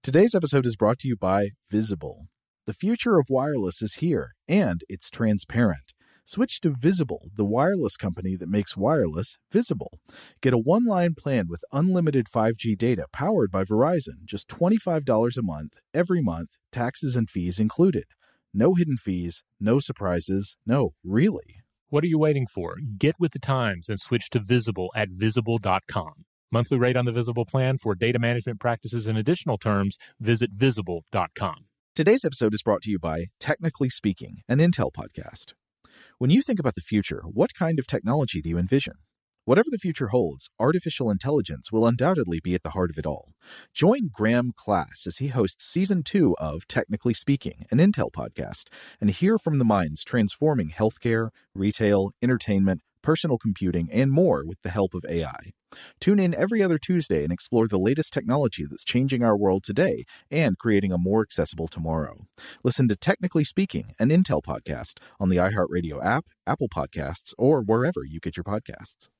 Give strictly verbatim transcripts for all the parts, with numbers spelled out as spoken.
Today's episode is brought to you by Visible. The future of wireless is here, and it's transparent. Switch to Visible, the wireless company that makes wireless visible. Get a one-line plan with unlimited five G data powered by Verizon, just twenty-five dollars a month, every month, taxes and fees included. No hidden fees, no surprises, no, really. What are you waiting for? Get with the times and switch to Visible at visible dot com. Monthly rate on the Visible plan for data management practices and additional terms, visit visible dot com. Today's episode is brought to you by Technically Speaking, an Intel podcast. When you think about the future, what kind of technology do you envision? Whatever the future holds, artificial intelligence will undoubtedly be at the heart of it all. Join Graham Class as he hosts Season two of Technically Speaking, an Intel podcast, and hear from the minds transforming healthcare, retail, entertainment, personal computing, and more with the help of A I. Tune in every other Tuesday and explore the latest technology that's changing our world today and creating a more accessible tomorrow. Listen to Technically Speaking, an Intel podcast on the iHeartRadio app, Apple Podcasts, or wherever you get your podcasts.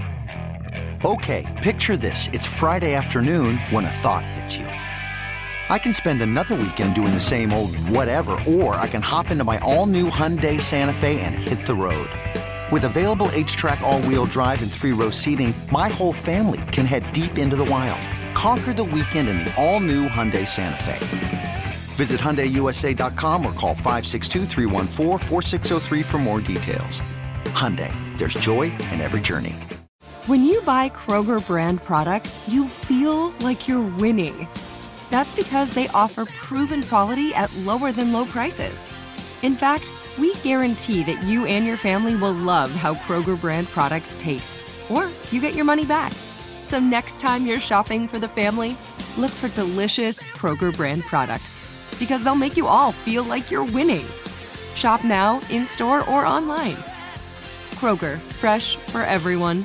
Okay, picture this. It's Friday afternoon when a thought hits you. I can spend another weekend doing the same old whatever, or I can hop into my all-new Hyundai Santa Fe and hit the road. With available H-Track all-wheel drive and three-row seating, my whole family can head deep into the wild. Conquer the weekend in the all-new Hyundai Santa Fe. Visit Hyundai U S A dot com or call five six two, three one four, four six zero three for more details. Hyundai, there's joy in every journey. When you buy Kroger brand products, you feel like you're winning. That's because they offer proven quality at lower than low prices. In fact, we guarantee that you and your family will love how Kroger brand products taste, or you get your money back. So next time you're shopping for the family, look for delicious Kroger brand products, because they'll make you all feel like you're winning. Shop now, in-store, or online. Kroger, fresh for everyone.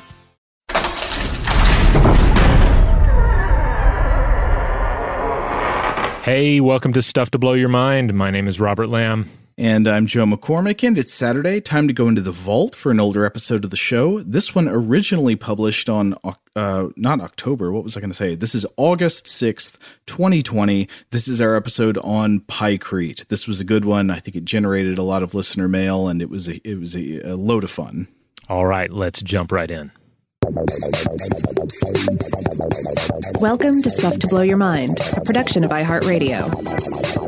Hey, welcome to Stuff to Blow Your Mind. My name is Robert Lamb. And I'm Joe McCormick, and it's Saturday. Time to go into the vault for an older episode of the show. This one originally published on, uh, not October, what was I going to say? This is August sixth, twenty twenty. This is our episode on Pykrete. This was a good one. I think it generated a lot of listener mail, and it was a, it was a, a load of fun. All right, let's jump right in. Welcome to Stuff to Blow Your Mind, a production of iHeartRadio.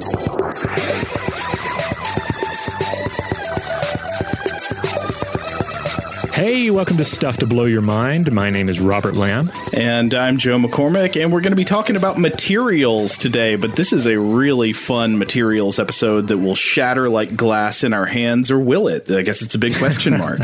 Hey, welcome to Stuff to Blow Your Mind. My name is Robert Lamb. And I'm Joe McCormick, and we're going to be talking about materials today, but this is a really fun materials episode that will shatter like glass in our hands, or will it? I guess it's a big question mark.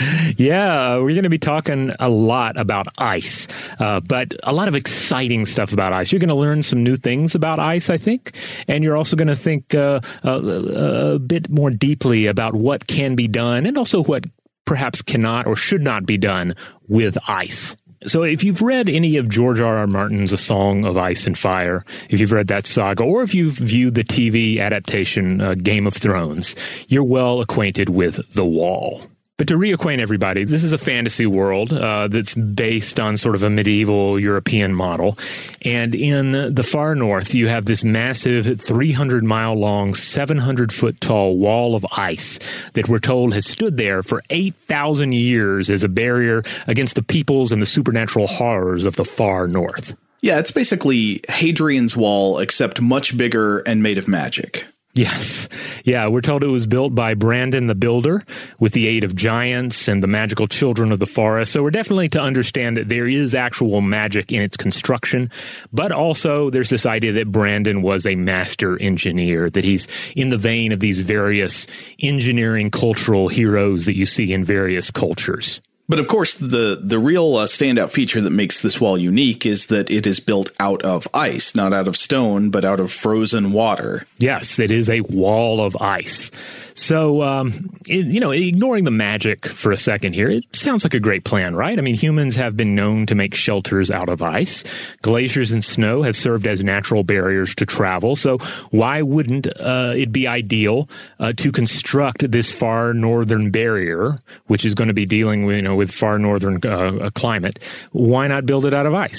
Yeah, we're going to be talking a lot about ice, uh, but a lot of exciting stuff about ice. You're going to learn some new things about ice, I think, and you're also going to think uh, a, a bit more deeply about what can be done and also what perhaps cannot or should not be done with ice. So if you've read any of George R. R. Martin's A Song of Ice and Fire, if you've read that saga, or if you've viewed the T V adaptation uh, Game of Thrones, you're well acquainted with The Wall. But to reacquaint everybody, this is a fantasy world uh, that's based on sort of a medieval European model. And in the far north, you have this massive three hundred mile long, seven hundred foot tall wall of ice that we're told has stood there for eight thousand years as a barrier against the peoples and the supernatural horrors of the far north. Yeah, it's basically Hadrian's Wall, except much bigger and made of magic. Yes. Yeah, we're told it was built by Brandon the Builder with the aid of giants and the magical children of the forest. So we're definitely to understand that there is actual magic in its construction. But also there's this idea that Brandon was a master engineer, that he's in the vein of these various engineering cultural heroes that you see in various cultures. But of course, the, the real uh, standout feature that makes this wall unique is that it is built out of ice, not out of stone, but out of frozen water. Yes, it is a wall of ice. So, um, it, you know, ignoring the magic for a second here, it sounds like a great plan, right? I mean, humans have been known to make shelters out of ice. Glaciers and snow have served as natural barriers to travel. So why wouldn't uh, it be ideal uh, to construct this far northern barrier, which is going to be dealing with, you know, with far northern uh, climate? Why not build it out of ice?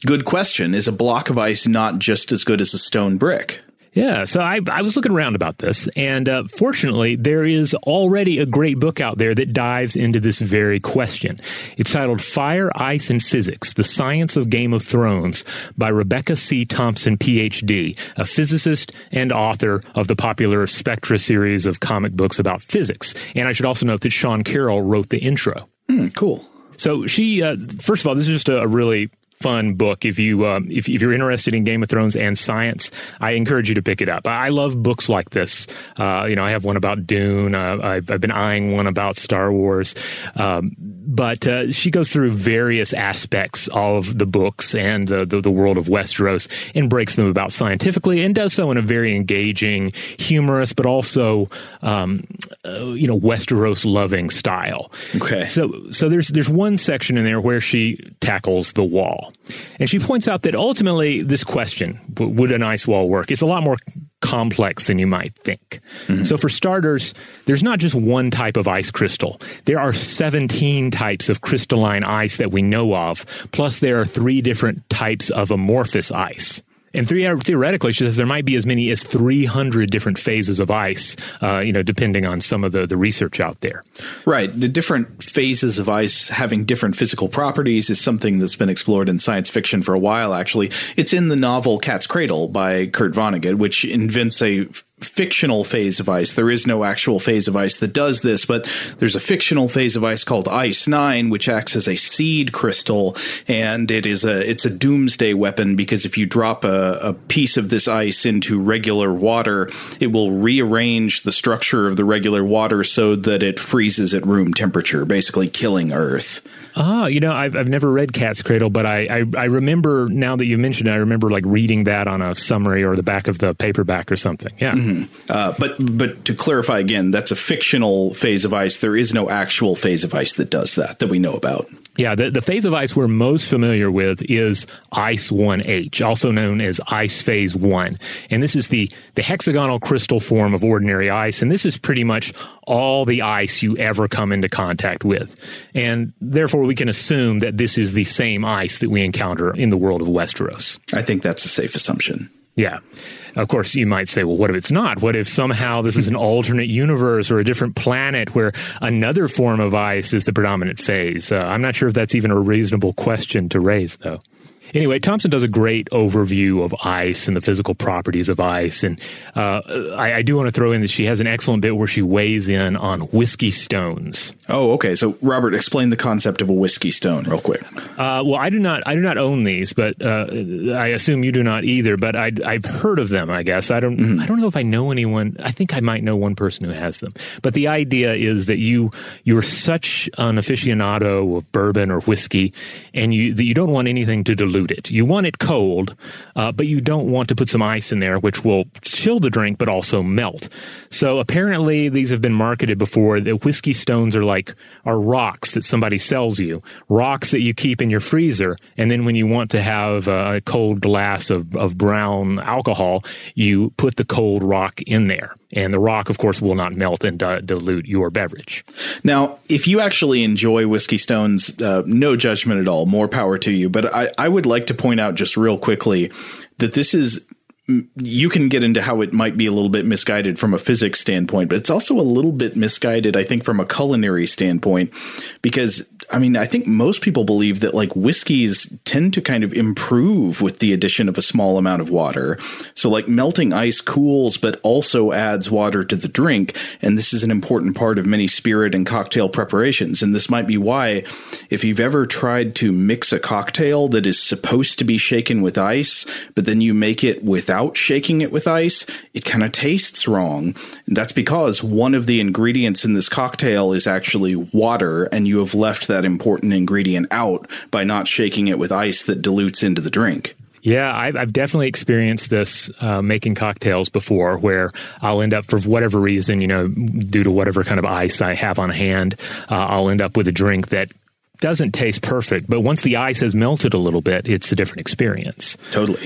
Good question. Is a block of ice not just as good as a stone brick? Yeah, so I, I was looking around about this, and uh, fortunately, there is already a great book out there that dives into this very question. It's titled Fire, Ice, and Physics, The Science of Game of Thrones by Rebecca C. Thompson, P H D, a physicist and author of the popular Spectra series of comic books about physics. And I should also note that Sean Carroll wrote the intro. Hmm, cool. So she, uh, first of all, this is just a, a really fun book. If you um, if, if you're interested in Game of Thrones and science, I encourage you to pick it up. I love books like this. Uh, you know, I have one about Dune. Uh, I've, I've been eyeing one about Star Wars. Um, but uh, she goes through various aspects of the books and uh, the, the world of Westeros and breaks them about scientifically, and does so in a very engaging, humorous, but also um, uh, you know Westeros loving style. Okay. So so there's there's one section in there where she tackles the wall. And she points out that ultimately this question, would an ice wall work, is a lot more complex than you might think. Mm-hmm. So for starters, there's not just one type of ice crystal. There are seventeen types of crystalline ice that we know of, plus there are three different types of amorphous ice. And theoretically, she says there might be as many as three hundred different phases of ice, uh, you know, depending on some of the, the research out there. Right. The different phases of ice having different physical properties is something that's been explored in science fiction for a while, actually. It's in the novel Cat's Cradle by Kurt Vonnegut, which invents a fictional phase of ice. There is no actual phase of ice that does this, but there's a fictional phase of ice called Ice Nine, which acts as a seed crystal, and it is a it's a doomsday weapon, because if you drop a, a piece of this ice into regular water, it will rearrange the structure of the regular water so that it freezes at room temperature, basically killing Earth. Ah, you know, I've I've never read Cat's Cradle, but I, I, I remember, now that you mentioned it, I remember like reading that on a summary or the back of the paperback or something. Yeah. Mm-hmm. Uh, but but to clarify again, that's a fictional phase of ice. There is no actual phase of ice that does that, that we know about. Yeah, the, the phase of ice we're most familiar with is Ice one H, also known as Ice Phase one. And this is the, the hexagonal crystal form of ordinary ice, and this is pretty much all the ice you ever come into contact with. And therefore, we can assume that this is the same ice that we encounter in the world of Westeros. I think that's a safe assumption. Yeah. Of course, you might say, well, what if it's not? What if somehow this is an alternate universe or a different planet where another form of ice is the predominant phase? Uh, I'm not sure if that's even a reasonable question to raise, though. Anyway, Thompson does a great overview of ice and the physical properties of ice. And uh, I, I do want to throw in that she has an excellent bit where she weighs in on whiskey stones. Oh, okay. So, Robert, explain the concept of a whiskey stone real quick. Uh, well, I do not I do not own these, but uh, I assume you do not either. But I, I've heard of them, I guess. I don't mm-hmm. I don't know if I know anyone. I think I might know one person who has them. But the idea is that you, you're such an aficionado of bourbon or whiskey, and you that you don't want anything to dilute it. You want it cold, uh, but you don't want to put some ice in there, which will chill the drink, but also melt. So apparently these have been marketed before. The whiskey stones are like, are rocks that somebody sells you, rocks that you keep in your freezer. And then when you want to have a cold glass of, of brown alcohol, you put the cold rock in there. And the rock, of course, will not melt and uh, dilute your beverage. Now, if you actually enjoy whiskey stones, uh, no judgment at all. More power to you. But I, I would like to point out just real quickly that this is, you can get into how it might be a little bit misguided from a physics standpoint, but it's also a little bit misguided, I think, from a culinary standpoint, because I mean, I think most people believe that like whiskeys tend to kind of improve with the addition of a small amount of water. So like melting ice cools, but also adds water to the drink. And this is an important part of many spirit and cocktail preparations. And this might be why, if you've ever tried to mix a cocktail that is supposed to be shaken with ice, but then you make it without shaking it with ice, it kind of tastes wrong. And that's because one of the ingredients in this cocktail is actually water, and you have left that important ingredient out by not shaking it with ice that dilutes into the drink. Yeah, I've, I've definitely experienced this uh, making cocktails before, where I'll end up, for whatever reason, you know, due to whatever kind of ice I have on hand, uh, I'll end up with a drink that doesn't taste perfect. But once the ice has melted a little bit, it's a different experience. Totally.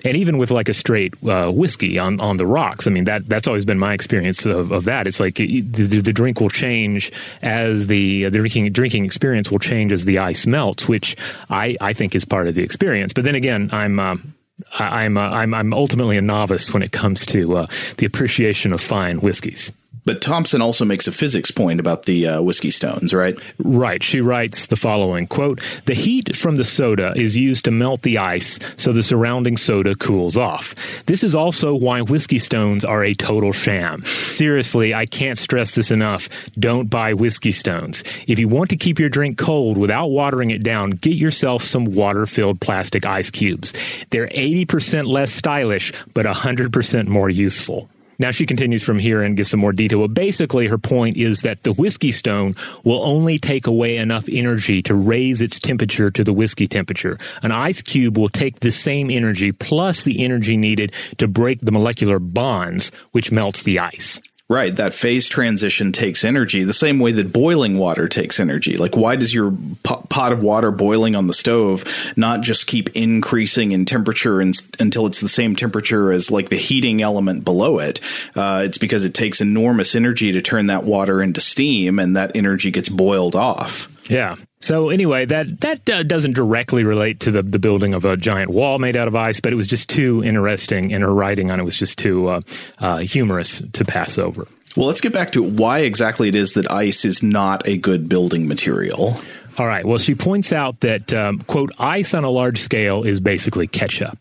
And even with like a straight uh, whiskey on, on the rocks, I mean, that that's always been my experience of, of that. It's like it, the, the drink will change as the, the drinking drinking experience will change as the ice melts, which I, I think is part of the experience. But then again, I'm... Um, I'm, uh, I'm I'm ultimately a novice when it comes to uh, the appreciation of fine whiskeys. But Thompson also makes a physics point about the uh, whiskey stones, right? Right. She writes the following, quote, "The heat from the soda is used to melt the ice so the surrounding soda cools off. This is also why whiskey stones are a total sham. Seriously, I can't stress this enough. Don't buy whiskey stones. If you want to keep your drink cold without watering it down, get yourself some water-filled plastic ice cubes. They're eighty percent less stylish, but one hundred percent more useful." Now, she continues from here and gives some more detail. But basically, her point is that the whiskey stone will only take away enough energy to raise its temperature to the whiskey temperature. An ice cube will take the same energy plus the energy needed to break the molecular bonds, which melts the ice. Right. That phase transition takes energy the same way that boiling water takes energy. Like, why does your pot of water boiling on the stove not just keep increasing in temperature in, until it's the same temperature as like the heating element below it? Uh, it's because it takes enormous energy to turn that water into steam, and that energy gets boiled off. Yeah. So anyway, that that uh, doesn't directly relate to the, the building of a giant wall made out of ice, but it was just too interesting, and her writing on it was just too uh, uh, humorous to pass over. Well, let's get back to why exactly it is that ice is not a good building material. All right. Well, she points out that, um, quote, ice on a large scale is basically ketchup.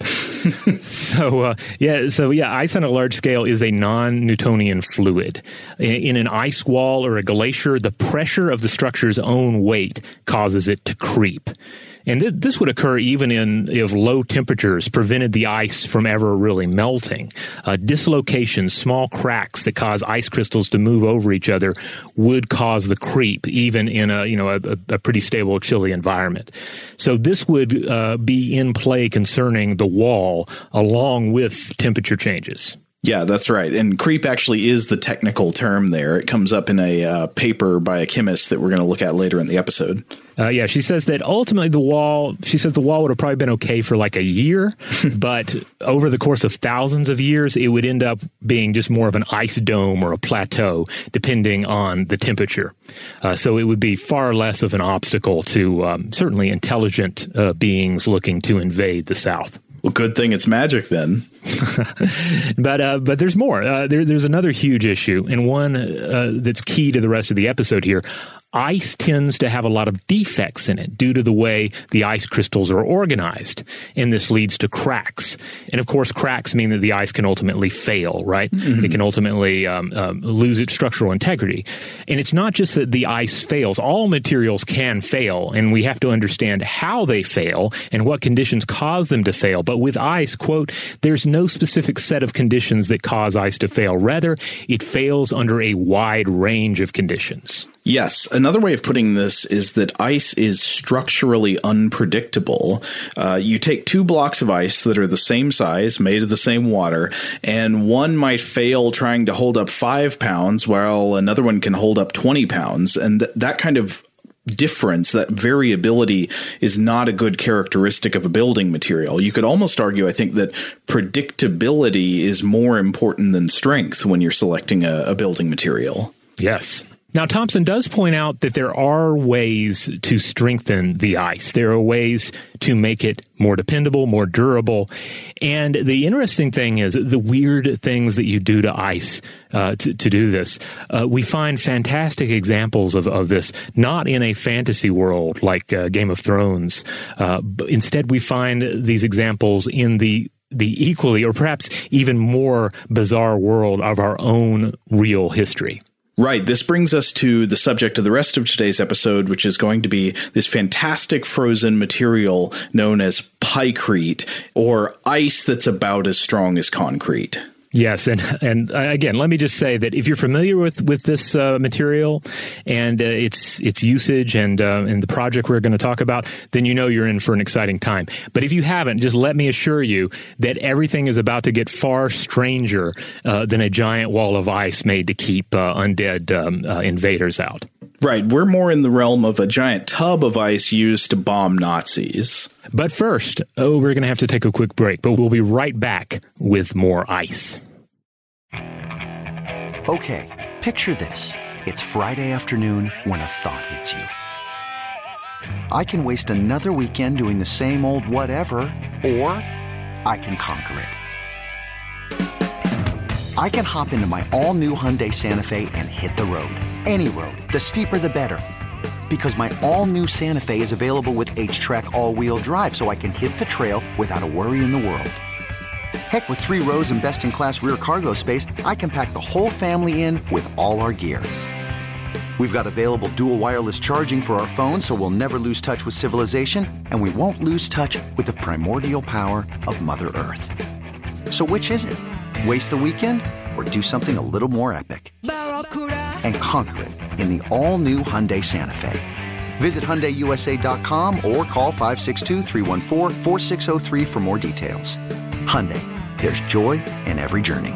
so, uh, yeah, so yeah, ice on a large scale is a non-Newtonian fluid. In, in an ice wall or a glacier, the pressure of the structure's own weight causes it to creep. And th- this would occur even in if low temperatures prevented the ice from ever really melting. Uh, dislocations, small cracks that cause ice crystals to move over each other would cause the creep, even in a you know a, a pretty stable, chilly environment. So this would uh, be in play concerning the wall, along with temperature changes. Yeah, that's right. And creep actually is the technical term there. It comes up in a uh, paper by a chemist that we're going to look at later in the episode. Uh, yeah, she says that ultimately the wall, she says the wall would have probably been okay for like a year, but over the course of thousands of years, it would end up being just more of an ice dome or a plateau, depending on the temperature. Uh, so it would be far less of an obstacle to um, certainly intelligent uh, beings looking to invade the South. Well, good thing it's magic then. but uh, but there's more. Uh, there, there's another huge issue, and one uh, that's key to the rest of the episode here. Ice tends to have a lot of defects in it due to the way the ice crystals are organized, and this leads to cracks. And of course, cracks mean that the ice can ultimately fail, right? Mm-hmm. It can ultimately um, um, lose its structural integrity. And it's not just that the ice fails. All materials can fail, and we have to understand how they fail and what conditions cause them to fail. But with ice, quote, there's no specific set of conditions that cause ice to fail. Rather, it fails under a wide range of conditions. Yes. Another way of putting this is that ice is structurally unpredictable. Uh, you take two blocks of ice that are the same size, made of the same water, and one might fail trying to hold up five pounds while another one can hold up twenty pounds. And th- that kind of difference, that variability, is not a good characteristic of a building material. You could almost argue, I think, that predictability is more important than strength when you're selecting a, a building material. Yes. Now, Thompson does point out that there are ways to strengthen the ice. There are ways to make it more dependable, more durable. And the interesting thing is the weird things that you do to ice uh, to, to do this. Uh, we find fantastic examples of, of this, not in a fantasy world like uh, Game of Thrones. Uh, but instead, we find these examples in the the equally or perhaps even more bizarre world of our own real history. Right. This brings us to the subject of the rest of today's episode, which is going to be this fantastic frozen material known as pykrete, or ice that's about as strong as concrete. Yes, and and again, let me just say that if you're familiar with with this uh, material and uh, its its usage and uh, and the project we're going to talk about, then you know you're in for an exciting time. But if you haven't, just let me assure you that everything is about to get far stranger uh, than a giant wall of ice made to keep uh, undead um, uh, invaders out. Right. We're more in the realm of a giant tub of ice used to bomb Nazis. But first, oh, we're going to have to take a quick break, but we'll be right back with more ice. Okay, picture this. It's Friday afternoon when a thought hits you. I can waste another weekend doing the same old whatever, or I can conquer it. I can hop into my all-new Hyundai Santa Fe and hit the road. Any road. The steeper, the better. Because my all-new Santa Fe is available with H-Track all-wheel drive, so I can hit the trail without a worry in the world. Heck, with three rows and best-in-class rear cargo space, I can pack the whole family in with all our gear. We've got available dual wireless charging for our phones, so we'll never lose touch with civilization, and we won't lose touch with the primordial power of Mother Earth. So which is it? Waste the weekend or do something a little more epic? And conquer it in the all-new Hyundai Santa Fe. Visit Hyundai U S A dot com or call five six two, three one four, four six zero three for more details. Hyundai, there's joy in every journey.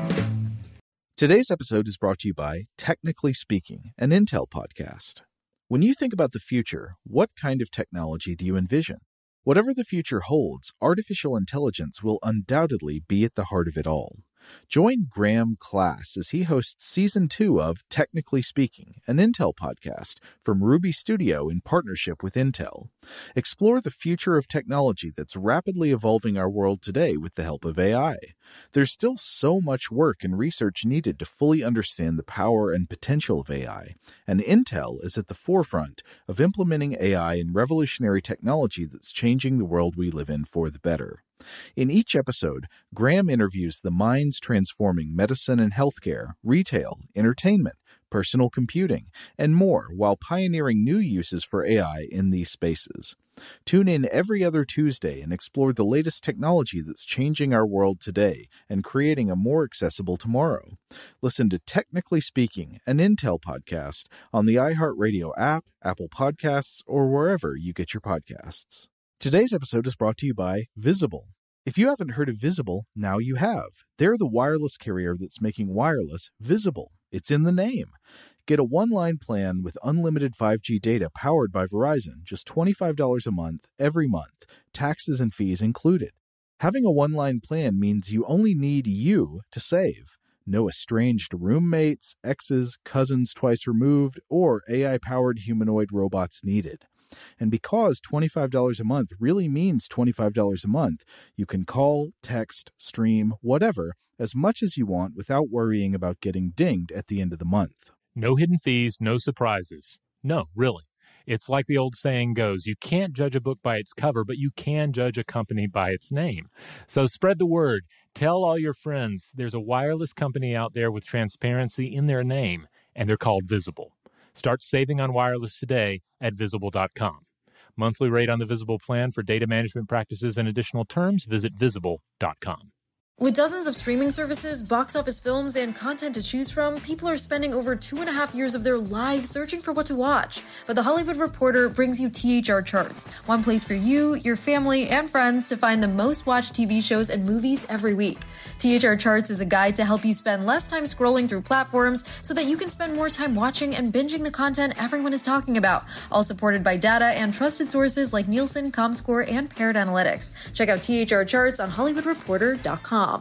Today's episode is brought to you by Technically Speaking, an Intel podcast. When you think about the future, what kind of technology do you envision? Whatever the future holds, artificial intelligence will undoubtedly be at the heart of it all. Join Graham Class as he hosts Season two of Technically Speaking, an Intel podcast from Ruby Studio in partnership with Intel. Explore the future of technology that's rapidly evolving our world today with the help of A I. There's still so much work and research needed to fully understand the power and potential of A I, and Intel is at the forefront of implementing A I in revolutionary technology that's changing the world we live in for the better. In each episode, Graham interviews the minds transforming medicine and healthcare, retail, entertainment, personal computing, and more while pioneering new uses for A I in these spaces. Tune in every other Tuesday and explore the latest technology that's changing our world today and creating a more accessible tomorrow. Listen to Technically Speaking, an Intel podcast on the iHeartRadio app, Apple Podcasts, or wherever you get your podcasts. Today's episode is brought to you by Visible. If you haven't heard of Visible, now you have. They're the wireless carrier that's making wireless visible. It's in the name. Get a one-line plan with unlimited five G data powered by Verizon, just twenty-five dollars a month, every month, taxes and fees included. Having a one-line plan means you only need you to save. No estranged roommates, exes, cousins twice removed, or A I-powered humanoid robots needed. And because twenty-five dollars a month really means twenty-five dollars a month, you can call, text, stream, whatever, as much as you want without worrying about getting dinged at the end of the month. No hidden fees, no surprises. No, really. It's like the old saying goes, you can't judge a book by its cover, but you can judge a company by its name. So spread the word. Tell all your friends there's a wireless company out there with transparency in their name, and they're called Visible. Start saving on wireless today at visible dot com. Monthly rate on the Visible plan for data management practices and additional terms, visit visible dot com. With dozens of streaming services, box office films, and content to choose from, people are spending over two and a half years of their lives searching for what to watch. But The Hollywood Reporter brings you T H R Charts, one place for you, your family, and friends to find the most watched T V shows and movies every week. T H R Charts is a guide to help you spend less time scrolling through platforms so that you can spend more time watching and binging the content everyone is talking about, all supported by data and trusted sources like Nielsen, Comscore, and Paired Analytics. Check out T H R Charts on hollywood reporter dot com.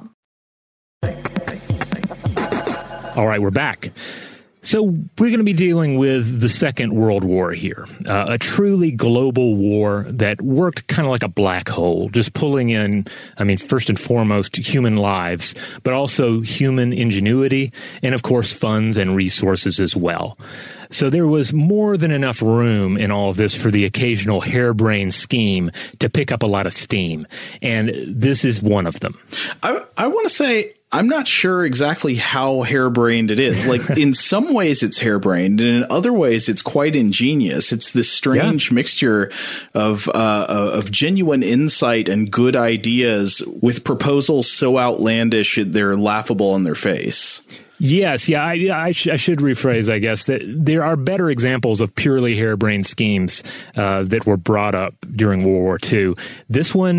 All right, we're back. So we're going to be dealing with the Second World War here, uh, a truly global war that worked kind of like a black hole, just pulling in, I mean, first and foremost, human lives, but also human ingenuity and, of course, funds and resources as well. So there was more than enough room in all of this for the occasional harebrained scheme to pick up a lot of steam. And this is one of them. I, I want to say, I'm not sure exactly how harebrained it is. Like, in some ways it's harebrained, and in other ways it's quite ingenious. It's this strange yeah. mixture of uh, of genuine insight and good ideas with proposals so outlandish they're laughable in their face. Yes, yeah, I, I, sh- I should rephrase, I guess, that there are better examples of purely harebrained schemes uh, that were brought up during World War Two. This one,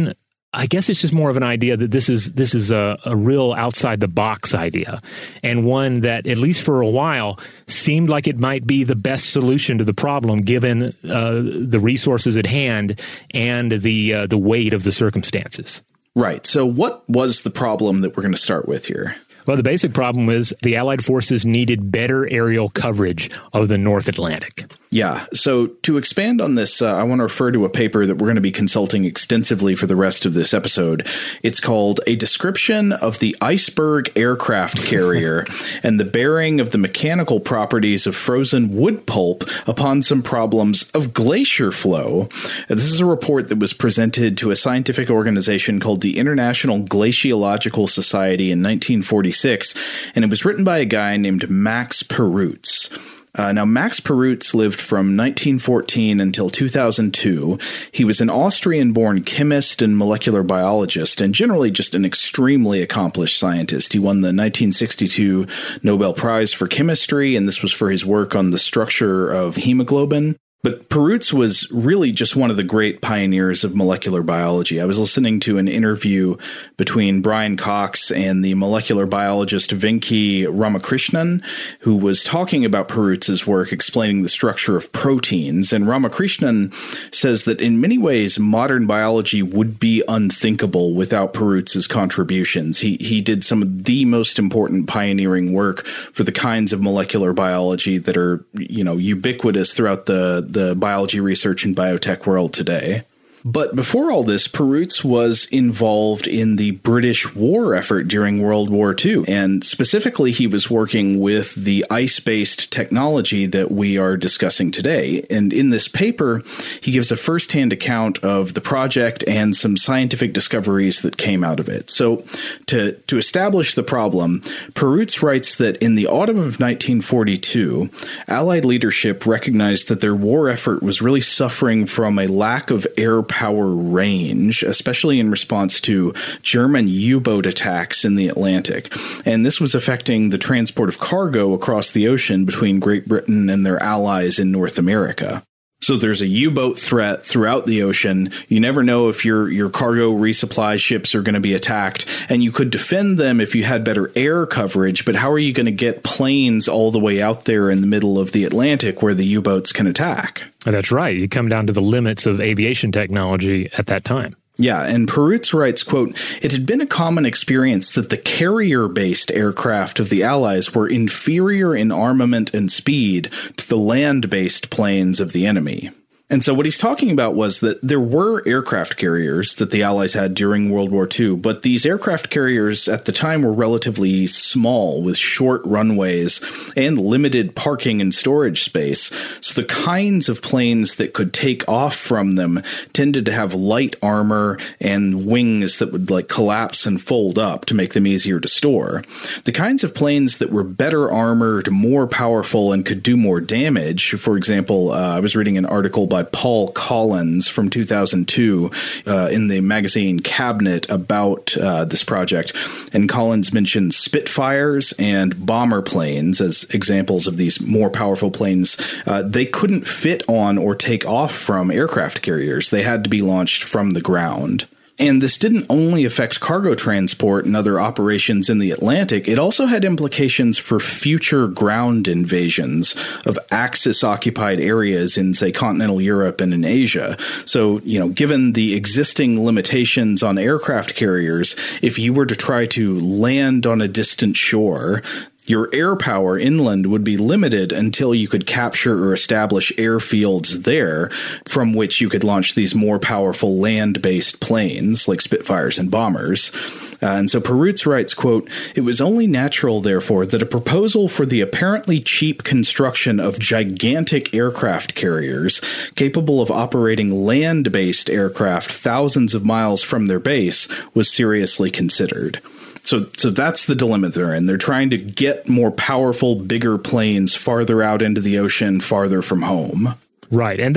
I guess it's just more of an idea that this is this is a, a real outside the box idea, and one that, at least for a while, seemed like it might be the best solution to the problem given uh, the resources at hand and the uh, the weight of the circumstances. Right. So what was the problem that we're going to start with here? Well, the basic problem is the Allied forces needed better aerial coverage of the North Atlantic. Yeah. So to expand on this, uh, I want to refer to a paper that we're going to be consulting extensively for the rest of this episode. It's called A Description of the Iceberg Aircraft Carrier and the Bearing of the Mechanical Properties of Frozen Wood Pulp Upon Some Problems of Glacier Flow. This is a report that was presented to a scientific organization called the International Glaciological Society in nineteen forty-six, and it was written by a guy named Max Perutz. Uh, now, Max Perutz lived from nineteen fourteen until two thousand two. He was an Austrian-born chemist and molecular biologist, and generally just an extremely accomplished scientist. He won the nineteen sixty-two Nobel Prize for Chemistry, and this was for his work on the structure of hemoglobin. But Perutz was really just one of the great pioneers of molecular biology. I was listening to an interview between Brian Cox and the molecular biologist Venki Ramakrishnan, who was talking about Perutz's work explaining the structure of proteins. And Ramakrishnan says that in many ways, modern biology would be unthinkable without Perutz's contributions. He, he did some of the most important pioneering work for the kinds of molecular biology that are, you know, ubiquitous throughout the the biology research and biotech world today. But before all this, Perutz was involved in the British war effort during World War Two. And specifically, he was working with the ice-based technology that we are discussing today. And in this paper, he gives a first-hand account of the project and some scientific discoveries that came out of it. So to, to establish the problem, Perutz writes that in the autumn of nineteen forty-two, Allied leadership recognized that their war effort was really suffering from a lack of air power range, especially in response to German U-boat attacks in the Atlantic. And this was affecting the transport of cargo across the ocean between Great Britain and their allies in North America. So there's a U-boat threat throughout the ocean. You never know if your your cargo resupply ships are going to be attacked, and you could defend them if you had better air coverage, but how are you going to get planes all the way out there in the middle of the Atlantic where the U-boats can attack? That's right. You come down to the limits of aviation technology at that time. Yeah, and Perutz writes, quote, "It had been a common experience that the carrier-based aircraft of the Allies were inferior in armament and speed to the land-based planes of the enemy." And so what he's talking about was that there were aircraft carriers that the Allies had during World War Two, but these aircraft carriers at the time were relatively small with short runways and limited parking and storage space. So the kinds of planes that could take off from them tended to have light armor and wings that would like collapse and fold up to make them easier to store. The kinds of planes that were better armored, more powerful, and could do more damage, for example, uh, I was reading an article by Paul Collins from two thousand two uh, in the magazine Cabinet about uh, this project. And Collins mentioned Spitfires and bomber planes as examples of these more powerful planes. Uh, they couldn't fit on or take off from aircraft carriers. They had to be launched from the ground. And this didn't only affect cargo transport and other operations in the Atlantic, it also had implications for future ground invasions of Axis-occupied areas in, say, continental Europe and in Asia. So, you know, given the existing limitations on aircraft carriers, if you were to try to land on a distant shore, your air power inland would be limited until you could capture or establish airfields there from which you could launch these more powerful land-based planes like Spitfires and bombers. Uh, and so Perutz writes, quote, "It was only natural, therefore, that a proposal for the apparently cheap construction of gigantic aircraft carriers capable of operating land-based aircraft thousands of miles from their base was seriously considered." So so that's the dilemma they're in. They're trying to get more powerful, bigger planes farther out into the ocean, farther from home. Right. And that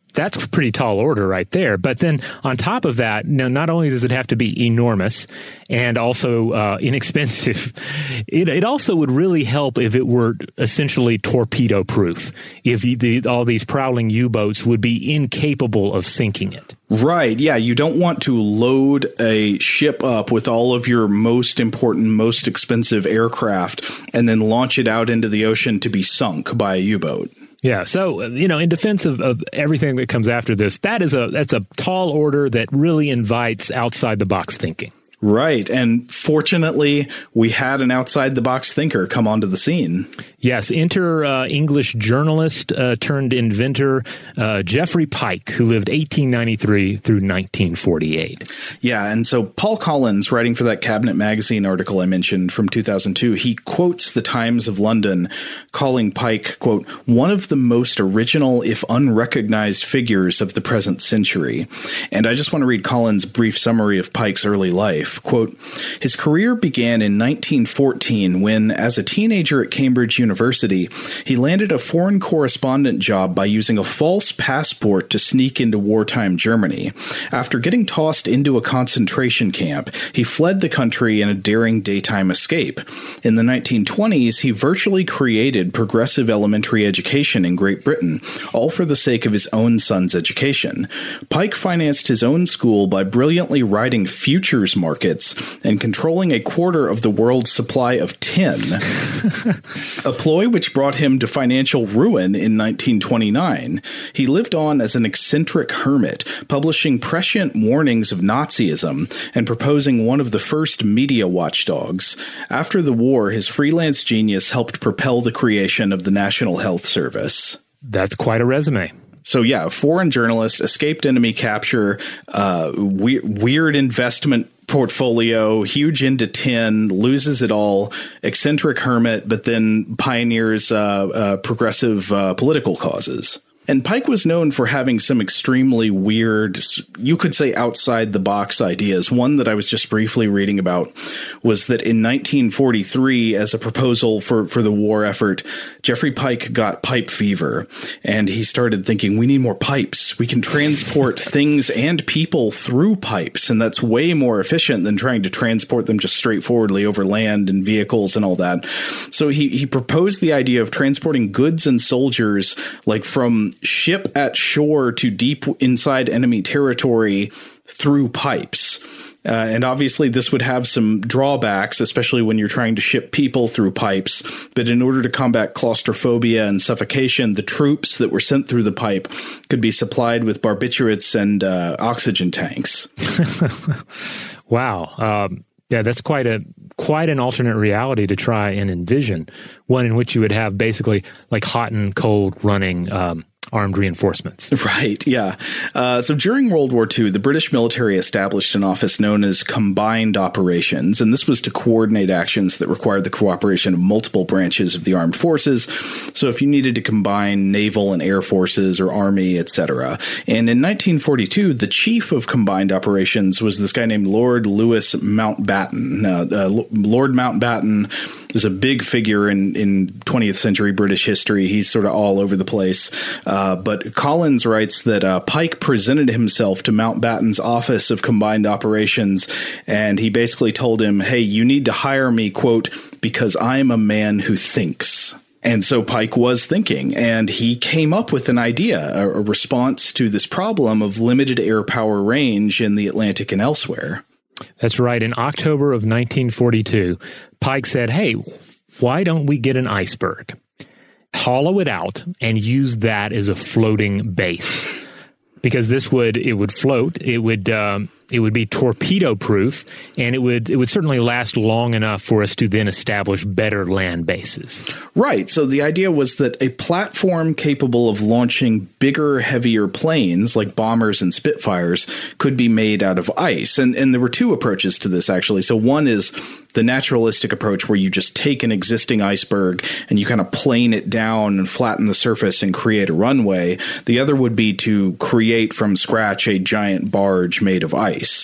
That's a pretty tall order right there. But then on top of that, now, not only does it have to be enormous and also uh, inexpensive, it, it also would really help if it were essentially torpedo proof, if you, the, all these prowling U-boats would be incapable of sinking it. Right. Yeah. You don't want to load a ship up with all of your most important, most expensive aircraft and then launch it out into the ocean to be sunk by a U-boat. Yeah. So, you know, in defense of, of everything that comes after this, that is a that's a tall order that really invites outside the box thinking. Right. And fortunately, we had an outside the box thinker come onto the scene. Yes. Enter uh, English journalist uh, turned inventor uh, Geoffrey Pike, who lived eighteen ninety-three through nineteen forty-eight. Yeah. And so Paul Collins, writing for that Cabinet Magazine article I mentioned from two thousand two, he quotes the Times of London, calling Pike, quote, one of the most original, if unrecognized figures of the present century. And I just want to read Collins' brief summary of Pike's early life. Quote, his career began in nineteen fourteen when, as a teenager at Cambridge University, he landed a foreign correspondent job by using a false passport to sneak into wartime Germany. After getting tossed into a concentration camp, he fled the country in a daring daytime escape. In the nineteen twenties, he virtually created progressive elementary education in Great Britain, all for the sake of his own son's education. Pike financed his own school by brilliantly writing futures markets and controlling a quarter of the world's supply of tin, a ploy which brought him to financial ruin in nineteen twenty-nine. He lived on as an eccentric hermit, publishing prescient warnings of Nazism and proposing one of the first media watchdogs. After the war, his freelance genius helped propel the creation of the National Health Service. That's quite a resume. So, yeah, foreign journalist, escaped enemy capture, uh, we- weird investment portfolio, huge into tin, loses it all, eccentric hermit, but then pioneers uh, uh, progressive uh, political causes. And Pike was known for having some extremely weird, you could say outside the box ideas. One that I was just briefly reading about was that in nineteen forty-three, as a proposal for, for the war effort, Geoffrey Pike got pipe fever. And he started thinking, we need more pipes. We can transport things and people through pipes. And that's way more efficient than trying to transport them just straightforwardly over land and vehicles and all that. So he, he proposed the idea of transporting goods and soldiers like from ship at shore to deep inside enemy territory through pipes. Uh, and obviously this would have some drawbacks, especially when you're trying to ship people through pipes. But in order to combat claustrophobia and suffocation, the troops that were sent through the pipe could be supplied with barbiturates and uh, oxygen tanks. Wow. Um, yeah, that's quite a quite an alternate reality to try and envision, one in which you would have basically like hot and cold running um armed reinforcements. Right, yeah. Uh, so during World War Two, the British military established an office known as Combined Operations, and this was to coordinate actions that required the cooperation of multiple branches of the armed forces. So if you needed to combine naval and air forces or army, et cetera. And in nineteen forty-two, the chief of Combined Operations was this guy named Lord Louis Mountbatten. Uh, uh, Lord Mountbatten is a big figure in, in twentieth century British history. He's sort of all over the place. Uh, but Collins writes that uh, Pike presented himself to Mountbatten's Office of Combined Operations, and he basically told him, hey, you need to hire me, quote, because I'm a man who thinks. And so Pike was thinking, and he came up with an idea, a, a response to this problem of limited air power range in the Atlantic and elsewhere. That's right. In October of nineteen forty-two, Pike said, hey, why don't we get an iceberg, hollow it out, and use that as a floating base? Because this would, it would float, it would, um, it would be torpedo proof, and it would, it would certainly last long enough for us to then establish better land bases. Right. So the idea was that a platform capable of launching bigger, heavier planes like bombers and Spitfires could be made out of ice. And, and there were two approaches to this, actually. So one is the naturalistic approach where you just take an existing iceberg and you kind of plane it down and flatten the surface and create a runway. The other would be to create from scratch a giant barge made of ice.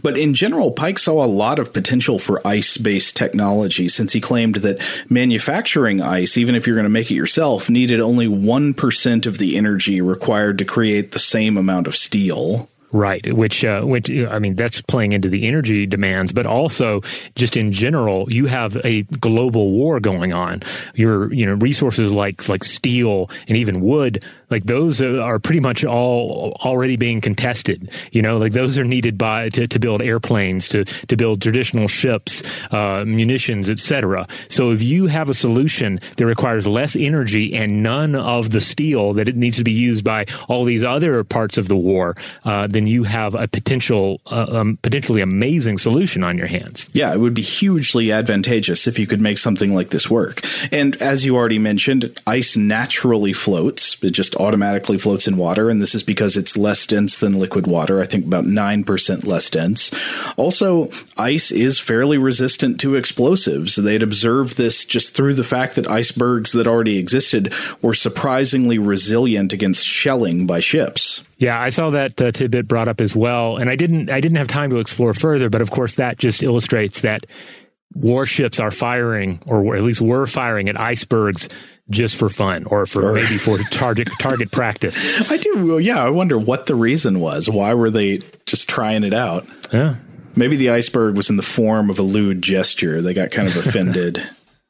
But in general, Pike saw a lot of potential for ice-based technology, since he claimed that manufacturing ice, even if you're going to make it yourself, needed only one percent of the energy required to create the same amount of steel. Right, which, uh, which I mean, that's playing into the energy demands, but also just in general, you have a global war going on. Your, you know, resources like like steel and even wood, like those are pretty much all already being contested. You know, like those are needed by to, to build airplanes, to to build traditional ships, uh, munitions, et cetera. So if you have a solution that requires less energy and none of the steel that it needs to be used by all these other parts of the war, uh, then you have a potential, uh, um, potentially amazing solution on your hands. Yeah, it would be hugely advantageous if you could make something like this work. And as you already mentioned, ice naturally floats. It just automatically floats in water, and this is because it's less dense than liquid water, I think about nine percent less dense. Also, ice is fairly resistant to explosives. They'd observed this just through the fact that icebergs that already existed were surprisingly resilient against shelling by ships. Yeah, I saw that uh, tidbit brought up as well, and I didn't I didn't have time to explore further, but of course that just illustrates that warships are firing, or at least were firing at icebergs just for fun, or for or, maybe for target target practice. I do, well, yeah, I wonder what the reason was. Why were they just trying it out? Yeah. Maybe the iceberg was in the form of a lewd gesture. They got kind of offended.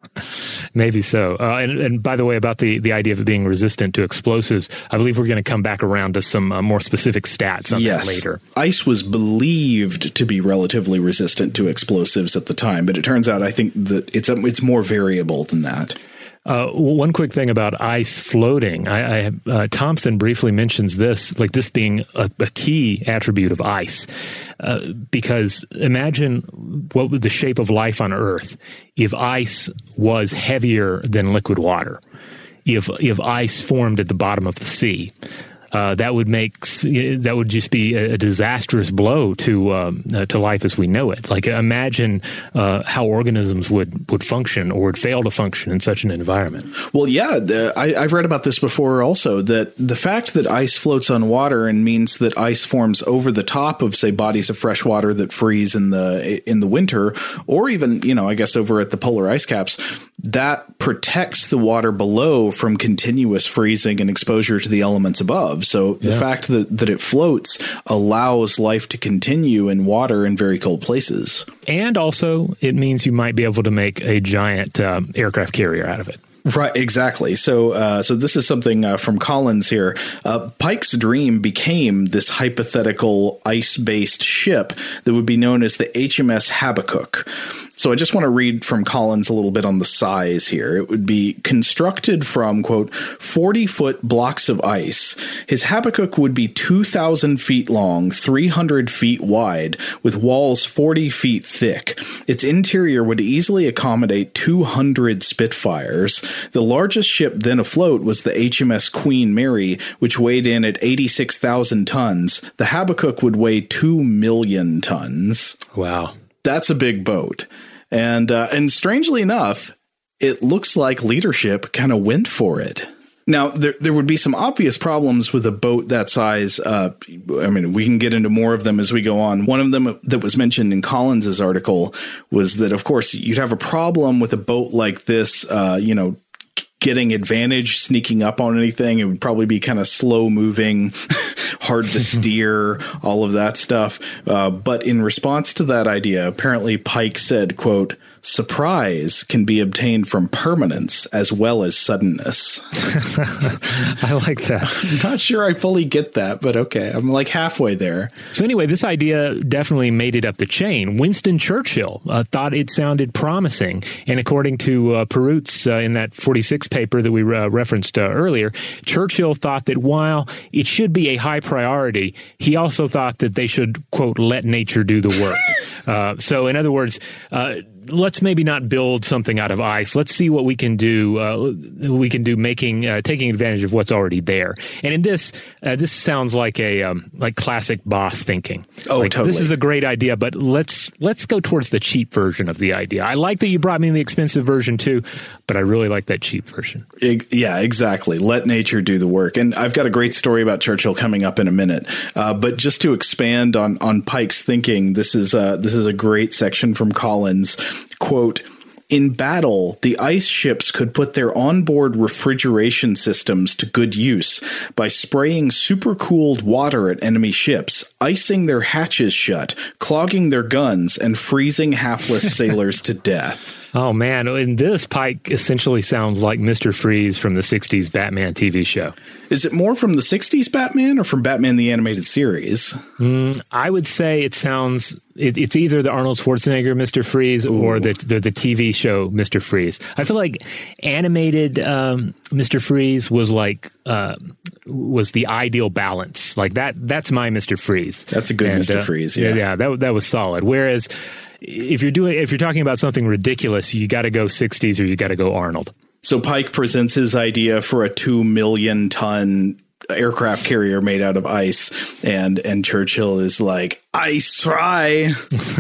Maybe so. Uh, and, and by the way, about the, the idea of it being resistant to explosives, I believe we're going to come back around to some uh, more specific stats on yes. that later. Ice was believed to be relatively resistant to explosives at the time, but it turns out I think that it's a, it's more variable than that. Uh, one quick thing about ice floating. I, I uh, Thompson briefly mentions this, like this being a, a key attribute of ice, uh, because imagine what would the shape of life on Earth if ice was heavier than liquid water, if if ice formed at the bottom of the sea. Uh, that would make that would just be a disastrous blow to um, uh, to life as we know it. Like imagine uh, how organisms would, would function or would fail to function in such an environment. Well, yeah, the, I, I've read about this before also, that the fact that ice floats on water and means that ice forms over the top of, say, bodies of fresh water that freeze in the in the winter, or even, you know, I guess over at the polar ice caps, that protects the water below from continuous freezing and exposure to the elements above. So the yeah. fact that, that it floats allows life to continue in water in very cold places. And also it means you might be able to make a giant uh, aircraft carrier out of it. Right, exactly. So, uh, so this is something uh, from Collins here. Uh, Pike's dream became this hypothetical ice-based ship that would be known as the H M S Habakkuk. So I just want to read from Collins a little bit on the size here. It would be constructed from, quote, forty-foot blocks of ice. His Habakkuk would be two thousand feet long, three hundred feet wide, with walls forty feet thick. Its interior would easily accommodate two hundred Spitfires. The largest ship then afloat was the H M S Queen Mary, which weighed in at eighty-six thousand tons. The Habakkuk would weigh two million tons. Wow. That's a big boat. And uh, and strangely enough, it looks like leadership kind of went for it. Now, there there would be some obvious problems with a boat that size. Uh, I mean, we can get into more of them as we go on. One of them that was mentioned in Collins's article was that, of course, you'd have a problem with a boat like this, uh, you know, getting advantage, sneaking up on anything. It would probably be kind of slow moving, hard to steer, all of that stuff. Uh, but in response to that idea, apparently Pike said, quote, surprise can be obtained from permanence as well as suddenness. I like that. I'm not sure I fully get that, but okay. I'm like halfway there. So anyway, this idea definitely made it up the chain. Winston Churchill uh, thought it sounded promising. And according to uh, Perutz uh, in that forty-six paper that we uh, referenced uh, earlier, Churchill thought that while it should be a high priority, he also thought that they should, quote, let nature do the work. uh, so in other words, uh, let's maybe not build something out of ice. Let's see what we can do. Uh, we can do making uh, taking advantage of what's already there. And in this, uh, this sounds like a um, like classic boss thinking. Oh, like, totally. This is a great idea, but let's let's go towards the cheap version of the idea. I like that you brought me the expensive version too, but I really like that cheap version. It, yeah, exactly. Let nature do the work. And I've got a great story about Churchill coming up in a minute. Uh, but just to expand on on Pike's thinking, this is uh, this is a great section from Collins. Quote, "In battle, the ice ships could put their onboard refrigeration systems to good use by spraying supercooled water at enemy ships, icing their hatches shut, clogging their guns, and freezing hapless sailors to death." Oh, man. And this, Pike essentially sounds like Mister Freeze from the sixties Batman T V show. Is it more from the sixties Batman or from Batman the Animated Series? Mm, I would say it sounds... It, it's either the Arnold Schwarzenegger Mister Freeze Ooh. or the, the the T V show Mister Freeze. I feel like animated um, Mister Freeze was like uh, was the ideal balance. Like that. That's my Mister Freeze. That's a good and, Mister Uh, Freeze. Yeah, yeah. That that was solid. Whereas if you're doing if you're talking about something ridiculous, you got to go sixties or you got to go Arnold. So Pike presents his idea for a two million ton aircraft carrier made out of ice, and and Churchill is like, "Ice try."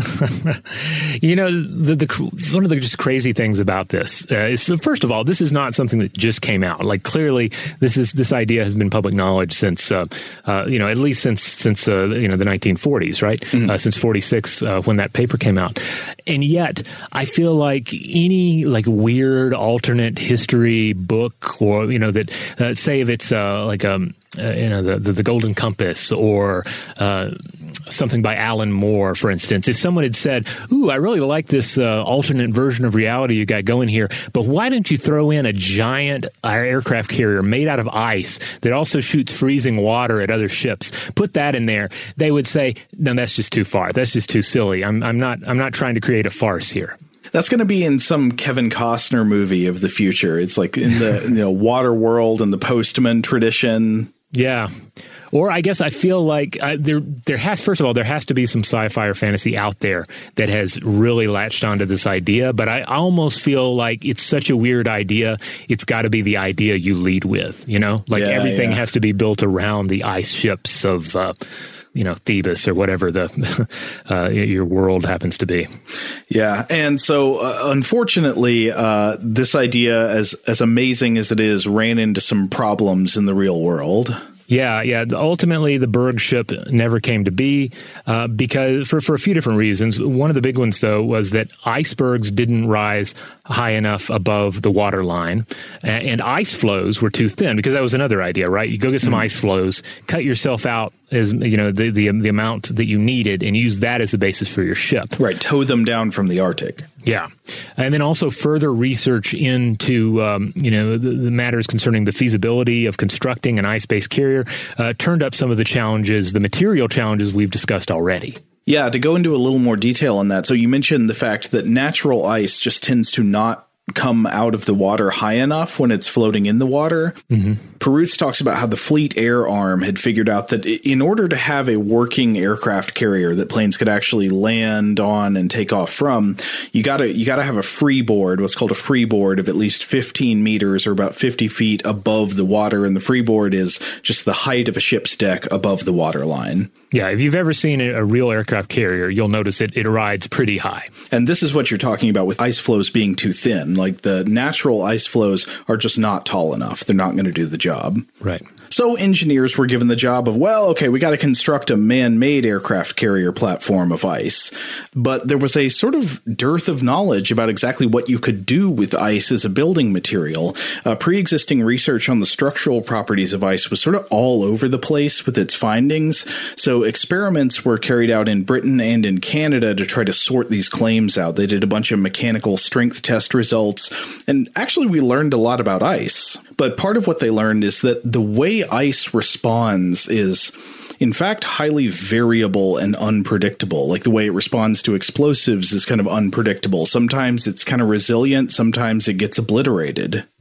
You know, the, the one of the just crazy things about this uh, is, first of all, this is not something that just came out. Like, clearly, this is this idea has been public knowledge since, uh, uh, you know, at least since since uh, you know the nineteen forties, right? Mm-hmm. Uh, since forty-six, uh, when that paper came out. And yet, I feel like any like weird alternate history book, or you know, that uh, say if it's uh, like um uh, you know the, the the Golden Compass or uh, something by Alan Moore, for instance, if someone had said, "Ooh, I really like this uh, alternate version of reality you got going here, but why don't you throw in a giant aircraft carrier made out of ice that also shoots freezing water at other ships? Put that in there." They would say, "No, that's just too far. That's just too silly. I'm, I'm not. I'm not trying to create a farce here." That's going to be in some Kevin Costner movie of the future. It's like in the you know Waterworld and the Postman tradition. Yeah. Or I guess I feel like uh, there there has, first of all, there has to be some sci-fi or fantasy out there that has really latched onto this idea. But I almost feel like it's such a weird idea. It's got to be the idea you lead with, you know, like yeah, everything yeah. has to be built around the ice ships of, uh, you know, Thebes or whatever the uh, your world happens to be. Yeah. And so, uh, unfortunately, uh, this idea, as as amazing as it is, ran into some problems in the real world. Yeah, yeah. Ultimately, the Berg ship never came to be uh, because for, for a few different reasons. One of the big ones, though, was that icebergs didn't rise high enough above the water line, and, and ice floes were too thin, because that was another idea, right? You go get some mm-hmm. ice floes, cut yourself out as you know the, the the amount that you needed, and use that as the basis for your ship. Right, tow them down from the Arctic. Yeah, and then also further research into um, you know the, the matters concerning the feasibility of constructing an ice-based carrier uh, turned up some of the challenges, the material challenges we've discussed already. Yeah, to go into a little more detail on that. So you mentioned the fact that natural ice just tends to not come out of the water high enough when it's floating in the water. Mm-hmm. Perutz talks about how the Fleet Air Arm had figured out that in order to have a working aircraft carrier that planes could actually land on and take off from, you gotta you gotta have a freeboard, what's called a freeboard, of at least fifteen meters or about fifty feet above the water, and the freeboard is just the height of a ship's deck above the water line. Yeah, if you've ever seen a real aircraft carrier, you'll notice it, it rides pretty high. And this is what you're talking about with ice floes being too thin. Like, the natural ice floes are just not tall enough. They're not going to do the job. Right. So engineers were given the job of, well, okay, we got to construct a man-made aircraft carrier platform of ice. But there was a sort of dearth of knowledge about exactly what you could do with ice as a building material. Uh, pre-existing research on the structural properties of ice was sort of all over the place with its findings. So experiments were carried out in Britain and in Canada to try to sort these claims out. They did a bunch of mechanical strength test results. And actually, we learned a lot about ice. But part of what they learned is that the way ice responds is, in fact, highly variable and unpredictable. Like, the way it responds to explosives is kind of unpredictable. Sometimes it's kind of resilient. Sometimes it gets obliterated.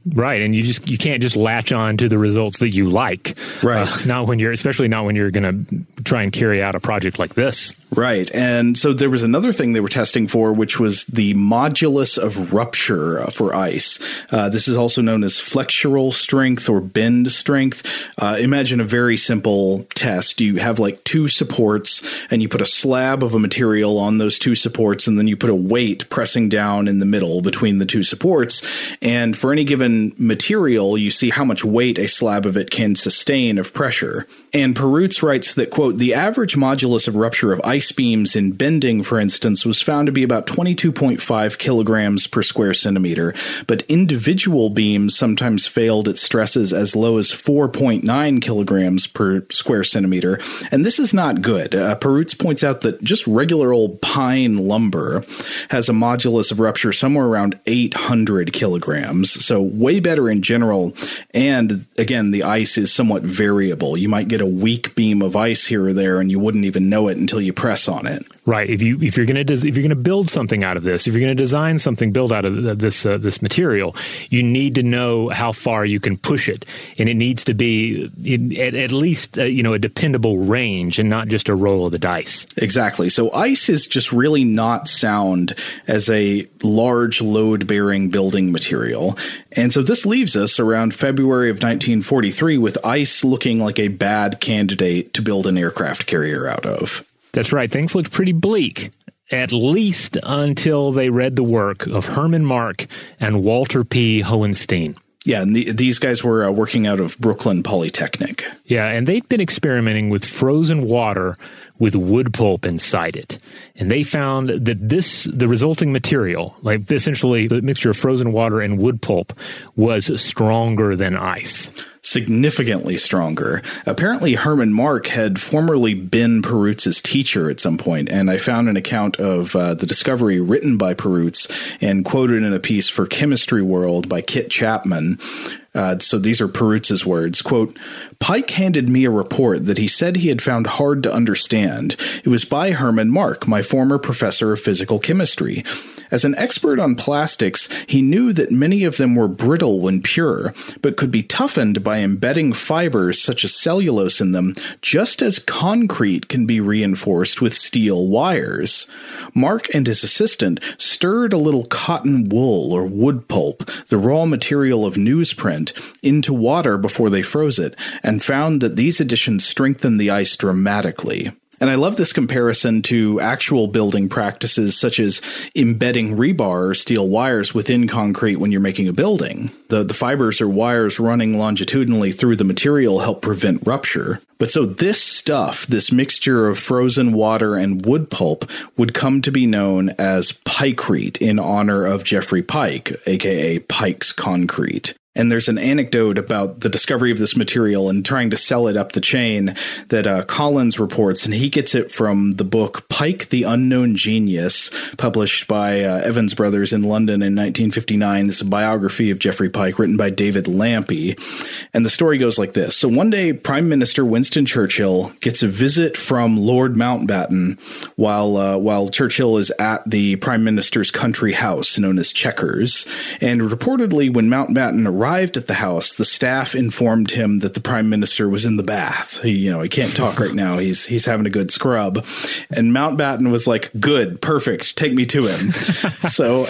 Right, and you just you can't just latch on to the results that you like. Right. Uh, not when you're, especially not when you're going to try and carry out a project like this. Right. And so there was another thing they were testing for, which was the modulus of rupture for ice. Uh, this is also known as flexural strength or bend strength. Uh, imagine a very simple test. You have like two supports and you put a slab of a material on those two supports, and then you put a weight pressing down in the middle between the two supports. And for any given material, you see how much weight a slab of it can sustain of pressure. And Perutz writes that, quote, the average modulus of rupture of ice beams in bending, for instance, was found to be about twenty-two point five kilograms per square centimeter, but individual beams sometimes failed at stresses as low as four point nine kilograms per square centimeter. And this is not good. Uh, Perutz points out that just regular old pine lumber has a modulus of rupture somewhere around eight hundred kilograms. So way better in general. And again, the ice is somewhat variable. You might get a weak beam of ice here or there, and you wouldn't even know it until you press on it. Right. If you if you're going to des- if you're going to build something out of this, if you're going to design something built out of this uh, this material, you need to know how far you can push it, and it needs to be in, at, at least uh, you know a dependable range, and not just a roll of the dice. Exactly. So ice is just really not sound as a large load-bearing building material. And so this leaves us around February of nineteen forty-three with ice looking like a bad candidate to build an aircraft carrier out of. That's right. Things looked pretty bleak, at least until they read the work of Herman Mark and Walter P. Hohenstein. Yeah, and the, these guys were uh, working out of Brooklyn Polytechnic. Yeah, and they'd been experimenting with frozen water with wood pulp inside it. And they found that this, the resulting material, like essentially the mixture of frozen water and wood pulp, was stronger than ice. Significantly stronger. Apparently, Herman Mark had formerly been Perutz's teacher at some point, and I found an account of uh, the discovery written by Perutz and quoted in a piece for Chemistry World by Kit Chapman. Uh, so these are Perutz's words, quote, Pike handed me a report that he said he had found hard to understand. It was by Herman Mark, my former professor of physical chemistry. As an expert on plastics, he knew that many of them were brittle when pure, but could be toughened by embedding fibers such as cellulose in them, just as concrete can be reinforced with steel wires. Mark and his assistant stirred a little cotton wool or wood pulp, the raw material of newsprint, into water before they froze it, and found that these additions strengthened the ice dramatically. And I love this comparison to actual building practices such as embedding rebar or steel wires within concrete when you're making a building. The, the fibers or wires running longitudinally through the material help prevent rupture. But so this stuff, this mixture of frozen water and wood pulp, would come to be known as Pikecrete in honor of Jeffrey Pike, aka Pike's Concrete. And there's an anecdote about the discovery of this material and trying to sell it up the chain that uh, Collins reports, and he gets it from the book Pike the Unknown Genius, published by uh, Evans Brothers in London in nineteen fifty-nine. It's a biography of Jeffrey Pike written by David Lampy. And the story goes like this. So one day, Prime Minister Winston Churchill gets a visit from Lord Mountbatten while, uh, while Churchill is at the Prime Minister's country house known as Chequers. And reportedly, when Mountbatten arrived, arrived at the house, the staff informed him that the Prime Minister was in the bath. He, you know, he can't talk right now. He's he's having a good scrub. And Mountbatten was like, good, perfect, take me to him. So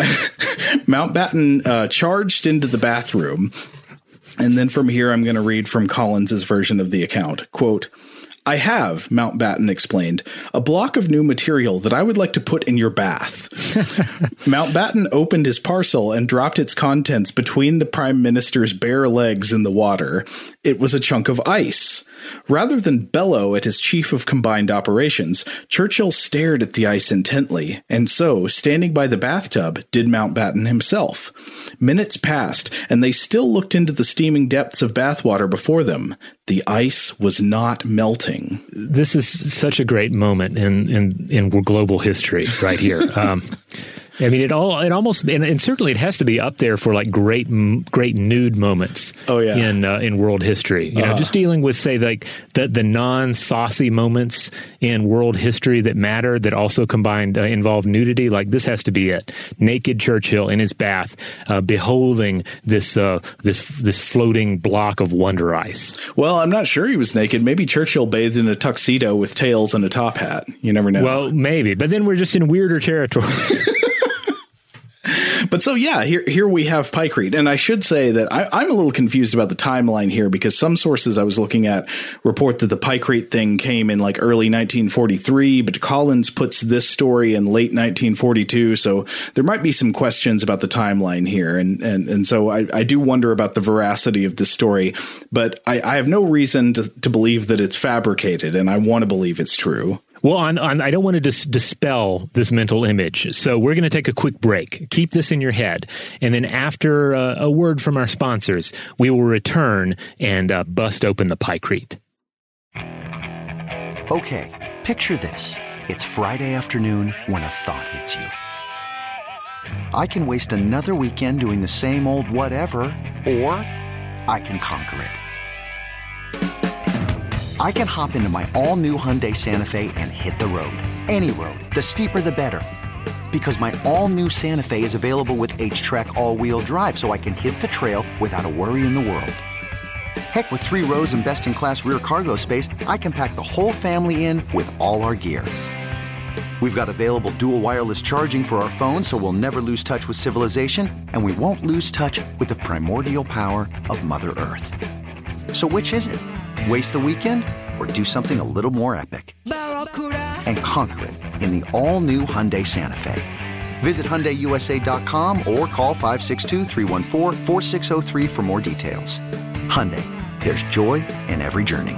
Mountbatten uh, charged into the bathroom. And then from here, I'm going to read from Collins's version of the account. Quote, I have, Mountbatten explained, a block of new material that I would like to put in your bath. Mountbatten opened his parcel and dropped its contents between the Prime Minister's bare legs in the water. It was a chunk of ice. Rather than bellow at his chief of combined operations, Churchill stared at the ice intently, and so, standing by the bathtub, did Mountbatten himself. Minutes passed, and they still looked into the steaming depths of bathwater before them. The ice was not melting. This is such a great moment in, in, in global history right here. Um, I mean, it all it almost and, and certainly it has to be up there for like great great nude moments. Oh yeah. in uh, in world history. You know, uh, just dealing with say like the the non saucy moments in world history that matter that also combined uh, involve nudity. Like this has to be it. Naked Churchill in his bath, uh, beholding this uh, this this floating block of Wonder Ice. Well, I'm not sure he was naked. Maybe Churchill bathed in a tuxedo with tails and a top hat. You never know. Well, maybe, but then we're just in weirder territory. But so, yeah, here here we have Pykrete. And I should say that I, I'm a little confused about the timeline here because some sources I was looking at report that the Pykrete thing came in like early nineteen forty-three, but Collins puts this story in late nineteen forty-two. So there might be some questions about the timeline here. And and, and so I, I do wonder about the veracity of this story. But I, I have no reason to, to believe that it's fabricated, and I want to believe it's true. Well, on, on, I don't want to dis- dispel this mental image, so we're going to take a quick break. Keep this in your head, and then after uh, a word from our sponsors, we will return and uh, bust open the Pykrete. Okay, picture this. It's Friday afternoon when a thought hits you. I can waste another weekend doing the same old whatever, or I can conquer it. I can hop into my all-new Hyundai Santa Fe and hit the road. Any road. The steeper, the better. Because my all-new Santa Fe is available with H-Track all-wheel drive, so I can hit the trail without a worry in the world. Heck, with three rows and best-in-class rear cargo space, I can pack the whole family in with all our gear. We've got available dual wireless charging for our phones, so we'll never lose touch with civilization, and we won't lose touch with the primordial power of Mother Earth. So which is it? Waste the weekend or do something a little more epic? And conquer it in the all-new Hyundai Santa Fe. Visit Hyundai U S A dot com or call five six two, three one four, four six zero three for more details. Hyundai, there's joy in every journey.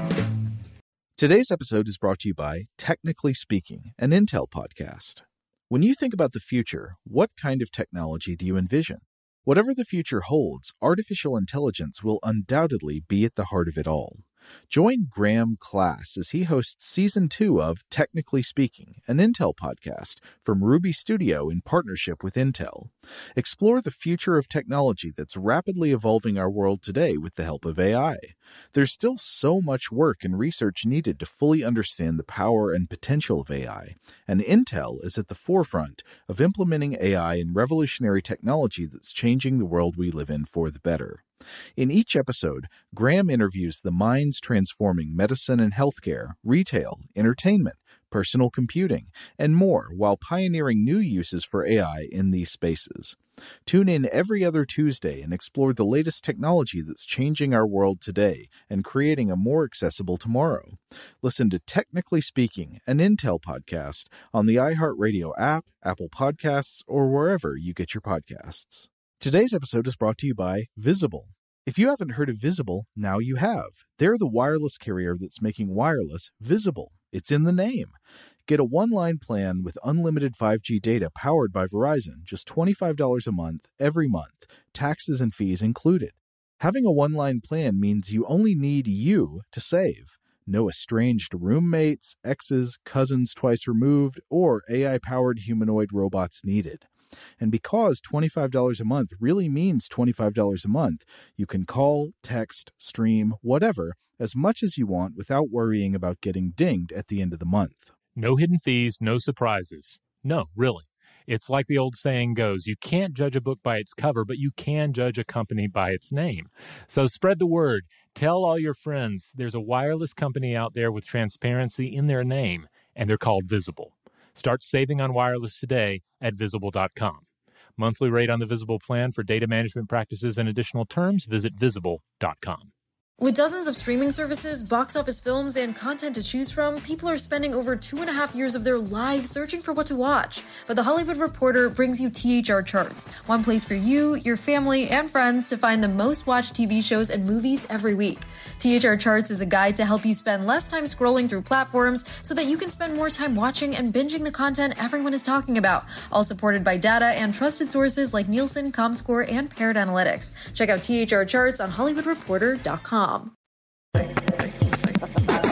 Today's episode is brought to you by Technically Speaking, an Intel podcast. When you think about the future, what kind of technology do you envision? Whatever the future holds, artificial intelligence will undoubtedly be at the heart of it all. Join Graham Class as he hosts Season two of Technically Speaking, an Intel podcast from Ruby Studio in partnership with Intel. Explore the future of technology that's rapidly evolving our world today with the help of A I. There's still so much work and research needed to fully understand the power and potential of A I, and Intel is at the forefront of implementing A I in revolutionary technology that's changing the world we live in for the better. In each episode, Graham interviews the minds transforming medicine and healthcare, retail, entertainment, personal computing, and more while pioneering new uses for A I in these spaces. Tune in every other Tuesday and explore the latest technology that's changing our world today and creating a more accessible tomorrow. Listen to Technically Speaking, an Intel podcast on the iHeartRadio app, Apple Podcasts, or wherever you get your podcasts. Today's episode is brought to you by Visible. If you haven't heard of Visible, now you have. They're the wireless carrier that's making wireless visible. It's in the name. Get a one-line plan with unlimited five G data powered by Verizon, just twenty-five dollars a month, every month, taxes and fees included. Having a one-line plan means you only need you to save. No estranged roommates, exes, cousins twice removed, or A I-powered humanoid robots needed. And because twenty-five dollars a month really means twenty-five dollars a month, you can call, text, stream, whatever, as much as you want without worrying about getting dinged at the end of the month. No hidden fees, no surprises. No, really. It's like the old saying goes, you can't judge a book by its cover, but you can judge a company by its name. So spread the word. Tell all your friends there's a wireless company out there with transparency in their name, and they're called Visible. Start saving on wireless today at visible dot com. Monthly rate on the Visible plan for data management practices and additional terms, visit visible dot com. With dozens of streaming services, box office films, and content to choose from, people are spending over two and a half years of their lives searching for what to watch. But The Hollywood Reporter brings you T H R Charts, one place for you, your family, and friends to find the most watched T V shows and movies every week. T H R Charts is a guide to help you spend less time scrolling through platforms so that you can spend more time watching and binging the content everyone is talking about, all supported by data and trusted sources like Nielsen, ComScore, and Paired Analytics. Check out T H R Charts on hollywood reporter dot com.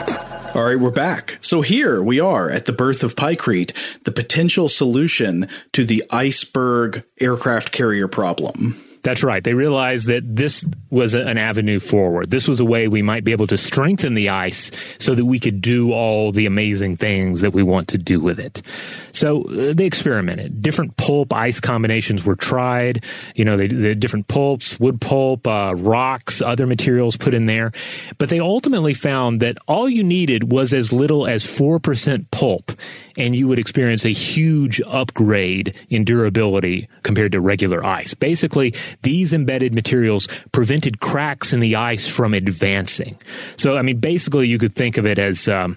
All right, we're back. So here we are at the birth of Pykrete, the potential solution to the iceberg aircraft carrier problem. That's right. They realized that this was a, an avenue forward. This was a way we might be able to strengthen the ice so that we could do all the amazing things that we want to do with it. So uh, they experimented. Different pulp ice combinations were tried. You know, they, they different pulps, wood pulp, uh, rocks, other materials put in there. But they ultimately found that all you needed was as little as four percent pulp, and you would experience a huge upgrade in durability compared to regular ice. Basically, these embedded materials prevented cracks in the ice from advancing. So, I mean, basically, you could think of it as, um,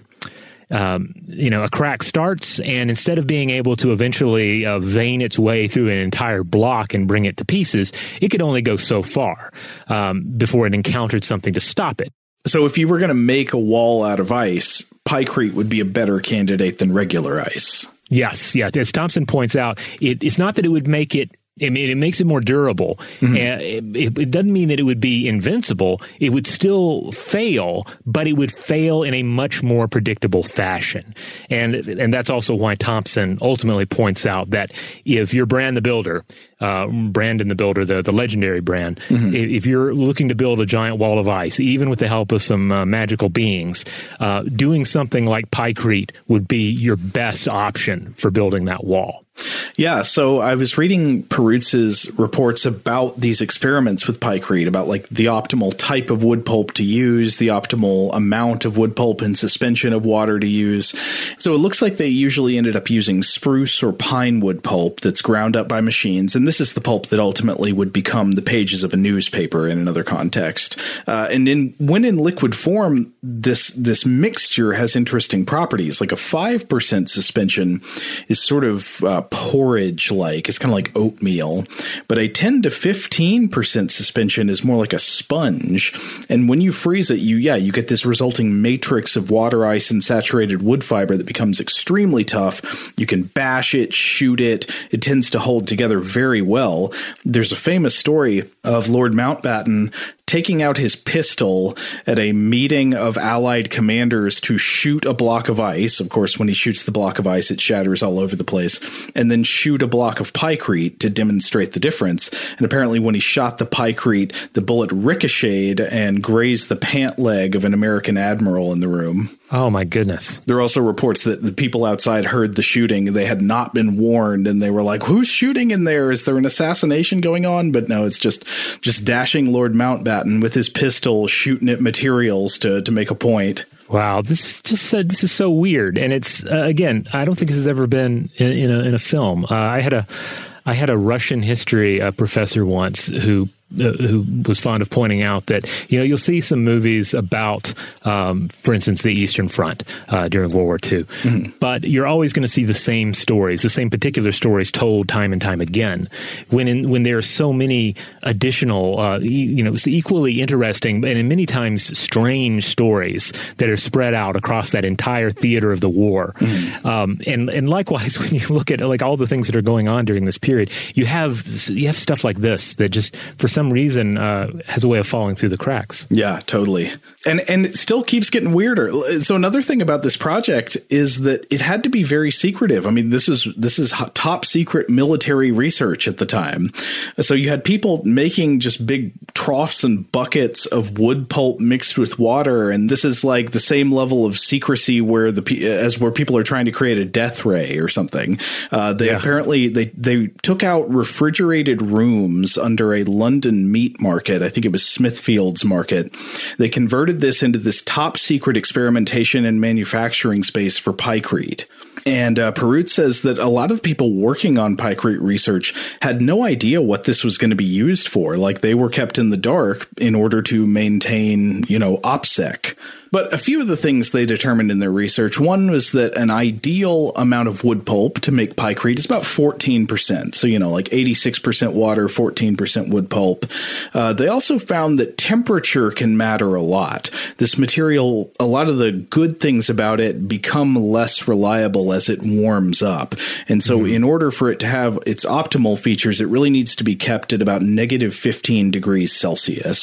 um, you know, a crack starts, and instead of being able to eventually uh, vein its way through an entire block and bring it to pieces, it could only go so far um, before it encountered something to stop it. So if you were going to make a wall out of ice, Pykrete would be a better candidate than regular ice. Yes, yeah. As Thompson points out, it, it's not that it would make it I mean, it makes it more durable. Mm-hmm. And it, it doesn't mean that it would be invincible. It would still fail, but it would fail in a much more predictable fashion. And and that's also why Thompson ultimately points out that if you're Brand the Builder, uh, Brandon the Builder, the, the legendary Brand, mm-hmm. if you're looking to build a giant wall of ice, even with the help of some uh, magical beings, uh, doing something like Pykrete would be your best option for building that wall. Yeah, so I was reading Perutz's reports about these experiments with Pykrete, about like the optimal type of wood pulp to use, the optimal amount of wood pulp and suspension of water to use. So it looks like they usually ended up using spruce or pine wood pulp that's ground up by machines, and this is the pulp that ultimately would become the pages of a newspaper in another context. Uh, and in when in liquid form, this this mixture has interesting properties. Like a five percent suspension is sort of uh, porridge-like. It's kind of like oatmeal. But a ten to fifteen percent suspension is more like a sponge. And when you freeze it, you yeah, you get this resulting matrix of water ice and saturated wood fiber that becomes extremely tough. You can bash it, shoot it. It tends to hold together very well. There's a famous story of Lord Mountbatten taking out his pistol at a meeting of Allied commanders to shoot a block of ice. Of course, when he shoots the block of ice, it shatters all over the place. And then shoot a block of Pykrete to demonstrate the difference. And apparently when he shot the Pykrete, the bullet ricocheted and grazed the pant leg of an American admiral in the room. Oh, my goodness. There are also reports that the people outside heard the shooting. They had not been warned, and they were like, who's shooting in there? Is there an assassination going on? But no, it's just just dashing Lord Mountbatten with his pistol, shooting at materials to, to make a point. Wow, this is just uh, this is so weird. And it's, uh, again, I don't think this has ever been in, in, a, in a film. Uh, I had a I had a Russian history uh, professor once who Uh, who was fond of pointing out that, you know, you'll see some movies about, um, for instance, the Eastern Front uh, during World War Two. Mm-hmm. But you're always going to see the same stories, the same particular stories told time and time again. When in, when there are so many additional, uh, e- you know, equally interesting and in many times strange stories that are spread out across that entire theater of the war. Mm-hmm. Um, and and likewise, when you look at like all the things that are going on during this period, you have you have stuff like this that just for some reason uh, has a way of falling through the cracks. Yeah, totally. And and it still keeps getting weirder. So another thing about this project is that it had to be very secretive. I mean, this is this is top secret military research at the time. So you had people making just big troughs and buckets of wood pulp mixed with water, and this is like the same level of secrecy where the as where people are trying to create a death ray or something. Uh, they yeah. apparently they they took out refrigerated rooms under a London meat market. I think it was Smithfield's market. They converted this into this top secret experimentation and manufacturing space for Pykrete. And uh, Perutz says that a lot of the people working on Pykrete research had no idea what this was going to be used for. Like they were kept in the dark in order to maintain, you know, OPSEC. But a few of the things they determined in their research, one was that an ideal amount of wood pulp to make Pykrete is about fourteen percent. So, you know, like eighty-six percent water, fourteen percent wood pulp. Uh, they also found that temperature can matter a lot. This material, a lot of the good things about it become less reliable as it warms up. And so mm-hmm. in order for it to have its optimal features, it really needs to be kept at about negative fifteen degrees Celsius.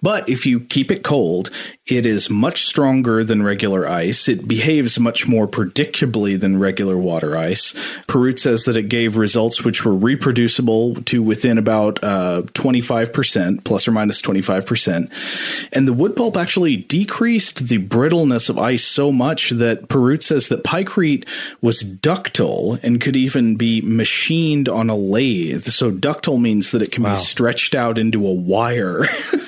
But if you keep it cold, it is much stronger than regular ice. It behaves much more predictably than regular water ice. Perut says that it gave results which were reproducible to within about uh, twenty-five percent, plus or minus twenty-five percent. And the wood pulp actually decreased the brittleness of ice so much that Perut says that pykrete was ductile and could even be machined on a lathe. So ductile means that it can wow. be stretched out into a wire.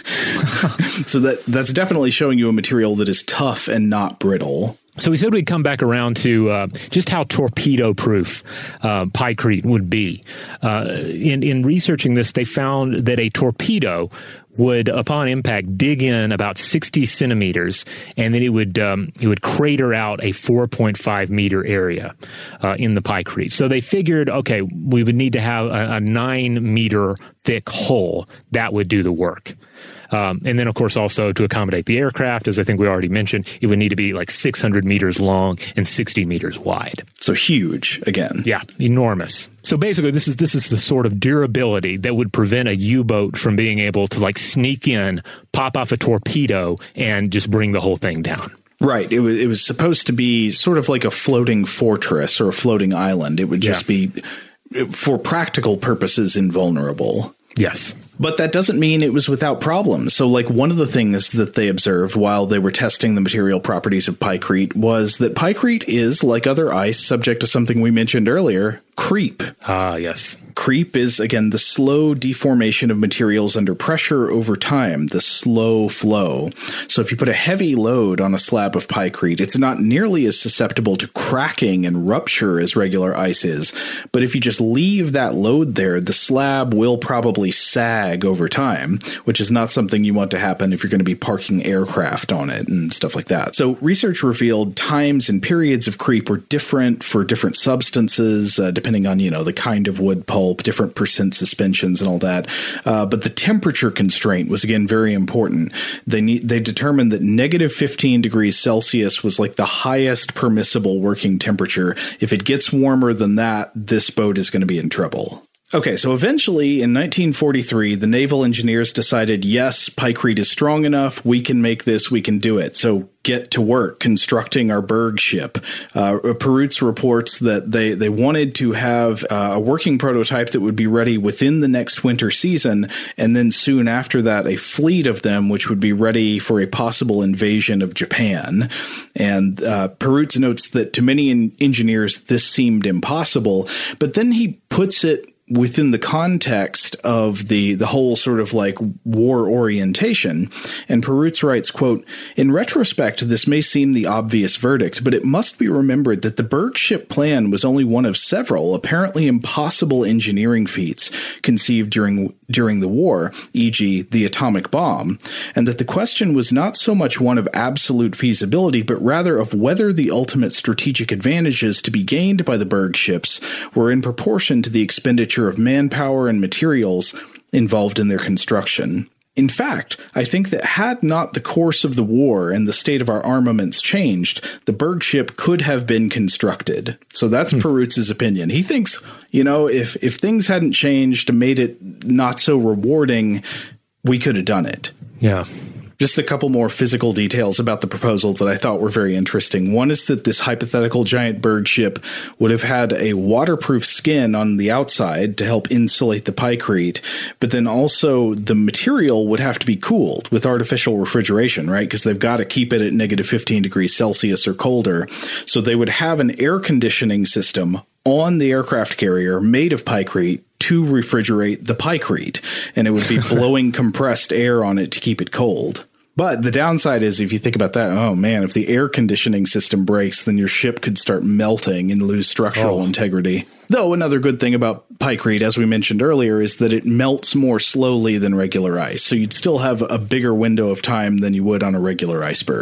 So that that's definitely showing you a material that is tough and not brittle. So we said we'd come back around to uh, just how torpedo-proof uh, pykrete would be. Uh, in, in researching this, they found that a torpedo would, upon impact, dig in about sixty centimeters, and then it would um, it would crater out a four point five meter area uh, in the pykrete. So they figured, okay, we would need to have a, a nine meter thick hull that would do the work. Um, and then, of course, also to accommodate the aircraft, as I think we already mentioned, it would need to be like six hundred meters long and sixty meters wide. So huge, again. Yeah, enormous. So basically, this is this is the sort of durability that would prevent a U-boat from being able to like sneak in, pop off a torpedo, and just bring the whole thing down. Right. It was, it was supposed to be sort of like a floating fortress or a floating island. It would just yeah. be, for practical purposes, invulnerable. Yes. But that doesn't mean it was without problems. So, like, one of the things that they observed while they were testing the material properties of pykrete was that pykrete is, like other ice, subject to something we mentioned earlier, creep. Ah, yes. Creep is, again, the slow deformation of materials under pressure over time, the slow flow. So if you put a heavy load on a slab of pykrete, it's not nearly as susceptible to cracking and rupture as regular ice is. But if you just leave that load there, the slab will probably sag over time, which is not something you want to happen if you're going to be parking aircraft on it and stuff like that. So research revealed times and periods of creep were different for different substances, uh, depending on, you know, the kind of wood pulp, different percent suspensions and all that. Uh, but the temperature constraint was, again, very important. They need, they determined that negative fifteen degrees Celsius was like the highest permissible working temperature. If it gets warmer than that, this boat is going to be in trouble. Okay, so eventually in nineteen forty-three, the naval engineers decided, yes, pykrete is strong enough. We can make this. We can do it. So get to work constructing our Berg ship. Uh, Perutz reports that they, they wanted to have uh, a working prototype that would be ready within the next winter season, and then soon after that, a fleet of them which would be ready for a possible invasion of Japan. And uh, Perutz notes that to many en- engineers, this seemed impossible, but then he puts it within the context of the the whole sort of like war orientation. And Perutz writes, quote, "In retrospect, this may seem the obvious verdict, but it must be remembered that the Berg ship plan was only one of several apparently impossible engineering feats conceived during during the war, for example the atomic bomb, and that the question was not so much one of absolute feasibility, but rather of whether the ultimate strategic advantages to be gained by the Berg ships were in proportion to the expenditure of manpower and materials involved in their construction. In fact, I think that had not the course of the war and the state of our armaments changed, the Berg ship could have been constructed." So that's hmm. Perutz's opinion. He thinks, you know, if, if things hadn't changed and made it not so rewarding, we could have done it. Yeah. Just a couple more physical details about the proposal that I thought were very interesting. One is that this hypothetical giant Berg ship would have had a waterproof skin on the outside to help insulate the pykrete, but then also the material would have to be cooled with artificial refrigeration, right? Because they've got to keep it at negative fifteen degrees Celsius or colder. So they would have an air conditioning system on the aircraft carrier made of pykrete to refrigerate the pykrete, and it would be blowing compressed air on it to keep it cold. But the downside is, if you think about that, oh man, if the air conditioning system breaks, then your ship could start melting and lose structural oh. integrity. Though another good thing about pykrete, as we mentioned earlier, is that it melts more slowly than regular ice. So you'd still have a bigger window of time than you would on a regular iceberg.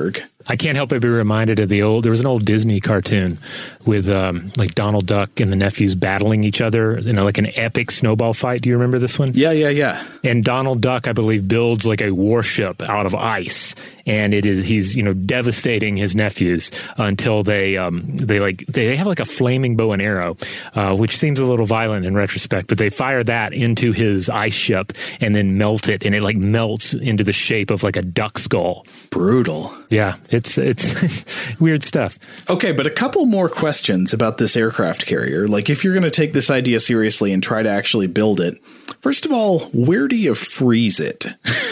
I can't help but be reminded of the old, there was an old Disney cartoon with um, like Donald Duck and the nephews battling each other, you know, like an epic snowball fight. Do you remember this one? Yeah, yeah, yeah. And Donald Duck, I believe, builds like a warship out of ice. And it is, he's, you know, devastating his nephews until they, um, they like, they have like a flaming bow and arrow, uh, which seems a little violent in retrospect, but they fire that into his ice ship and then melt it. And it like melts into the shape of like a duck skull. Brutal. Yeah, it's, it's, it's weird stuff. Okay, but a couple more questions about this aircraft carrier. Like, if you're going to take this idea seriously and try to actually build it, first of all, where do you freeze it?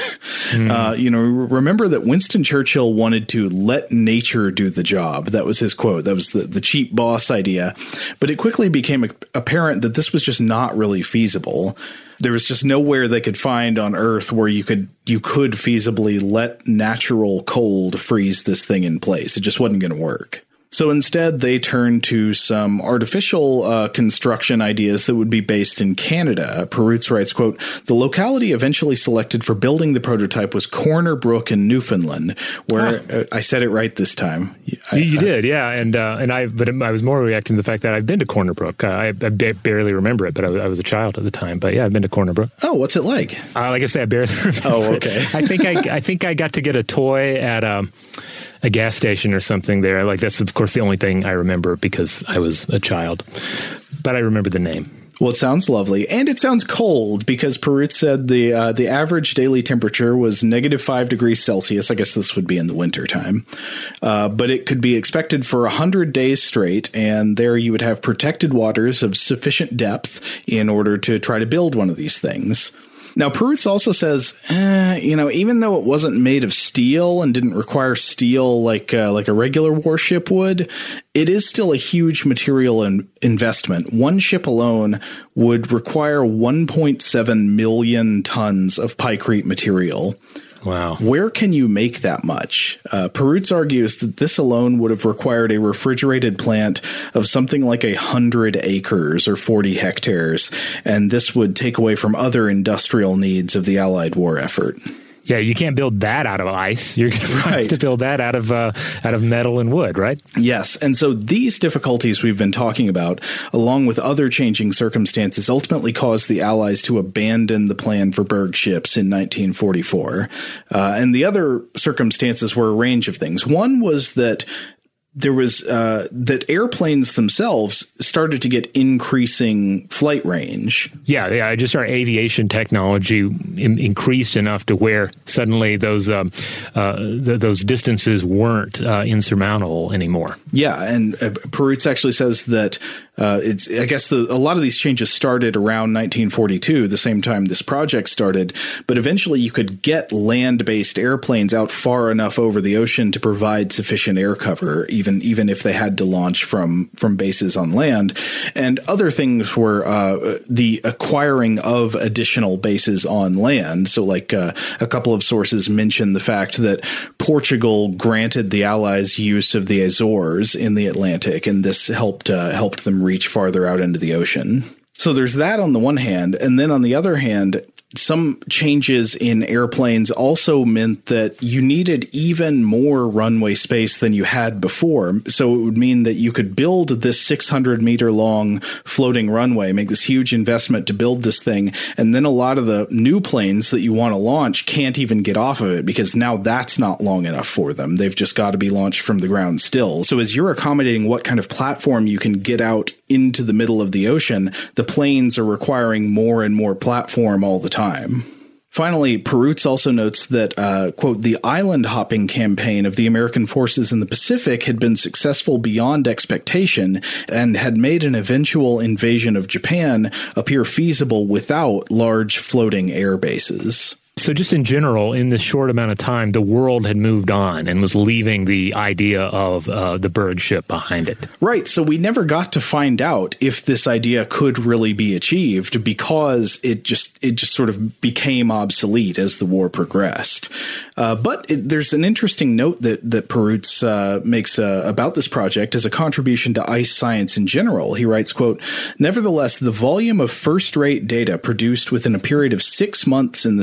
mm. uh, you know, remember that Winston Churchill wanted to let nature do the job. That was his quote. That was the, the cheap boss idea. But it quickly became apparent that this was just not really feasible. There was just nowhere they could find on Earth where you could you could feasibly let natural cold freeze this thing in place. It just wasn't going to work. So instead, they turned to some artificial uh, construction ideas that would be based in Canada. Perutz writes, quote, "The locality eventually selected for building the prototype was Corner Brook in Newfoundland," where oh. uh, I said it right this time. I, you, you I, did, yeah. And uh, and I but I was more reacting to the fact that I've been to Corner Brook. I, I barely remember it, but I was, I was a child at the time. But yeah, I've been to Corner Brook. Oh, what's it like? Uh, like I said, I barely remember. Oh, okay. It. I think I I think I got to get a toy at um. a gas station or something there. Like, that's, of course, the only thing I remember because I was a child. But I remember the name. Well, it sounds lovely. And it sounds cold because Perutz said the uh, the average daily temperature was negative five degrees Celsius. I guess this would be in the winter time. Uh, but it could be expected for one hundred days straight. And there you would have protected waters of sufficient depth in order to try to build one of these things. Now, Perutz also says, eh, you know, even though it wasn't made of steel and didn't require steel like uh, like a regular warship would, it is still a huge material in- investment. One ship alone would require one point seven million tons of pykrete material. Wow. Where can you make that much? Uh, Perutz argues that this alone would have required a refrigerated plant of something like a hundred acres or forty hectares, and this would take away from other industrial needs of the Allied war effort. Yeah, you can't build that out of ice. You're going right. to build that out of uh, out of metal and wood, right? Yes. And so these difficulties we've been talking about, along with other changing circumstances, ultimately caused the Allies to abandon the plan for Berg ships in nineteen forty-four. Uh, and the other circumstances were a range of things. One was that there was uh, that airplanes themselves started to get increasing flight range. Yeah, yeah. Just our aviation technology in, increased enough to where suddenly those um, uh, th- those distances weren't uh, insurmountable anymore. Yeah, and uh, Perutz actually says that uh, it's. I guess the, a lot of these changes started around nineteen forty-two, the same time this project started. But eventually, you could get land-based airplanes out far enough over the ocean to provide sufficient air cover, even even if they had to launch from from bases on land. And other things were uh, the acquiring of additional bases on land. So like uh, a couple of sources mention the fact that Portugal granted the Allies use of the Azores in the Atlantic, and this helped uh, helped them reach farther out into the ocean. So there's that on the one hand. And then on the other hand, some changes in airplanes also meant that you needed even more runway space than you had before. So it would mean that you could build this six hundred meter long floating runway, make this huge investment to build this thing. And then a lot of the new planes that you want to launch can't even get off of it because now that's not long enough for them. They've just got to be launched from the ground still. So as you're accommodating what kind of platform you can get out into the middle of the ocean, the planes are requiring more and more platform all the time. Time. Finally, Perutz also notes that, uh, quote, the island hopping campaign of the American forces in the Pacific had been successful beyond expectation and had made an eventual invasion of Japan appear feasible without large floating air bases. So just in general, in this short amount of time, the world had moved on and was leaving the idea of uh, the Berg ship behind it. Right. So we never got to find out if this idea could really be achieved because it just it just sort of became obsolete as the war progressed. Uh, but it, there's an interesting note that, that Perutz uh, makes uh, about this project as a contribution to ice science in general. He writes, quote, "Nevertheless, the volume of first-rate data produced within a period of six months in this country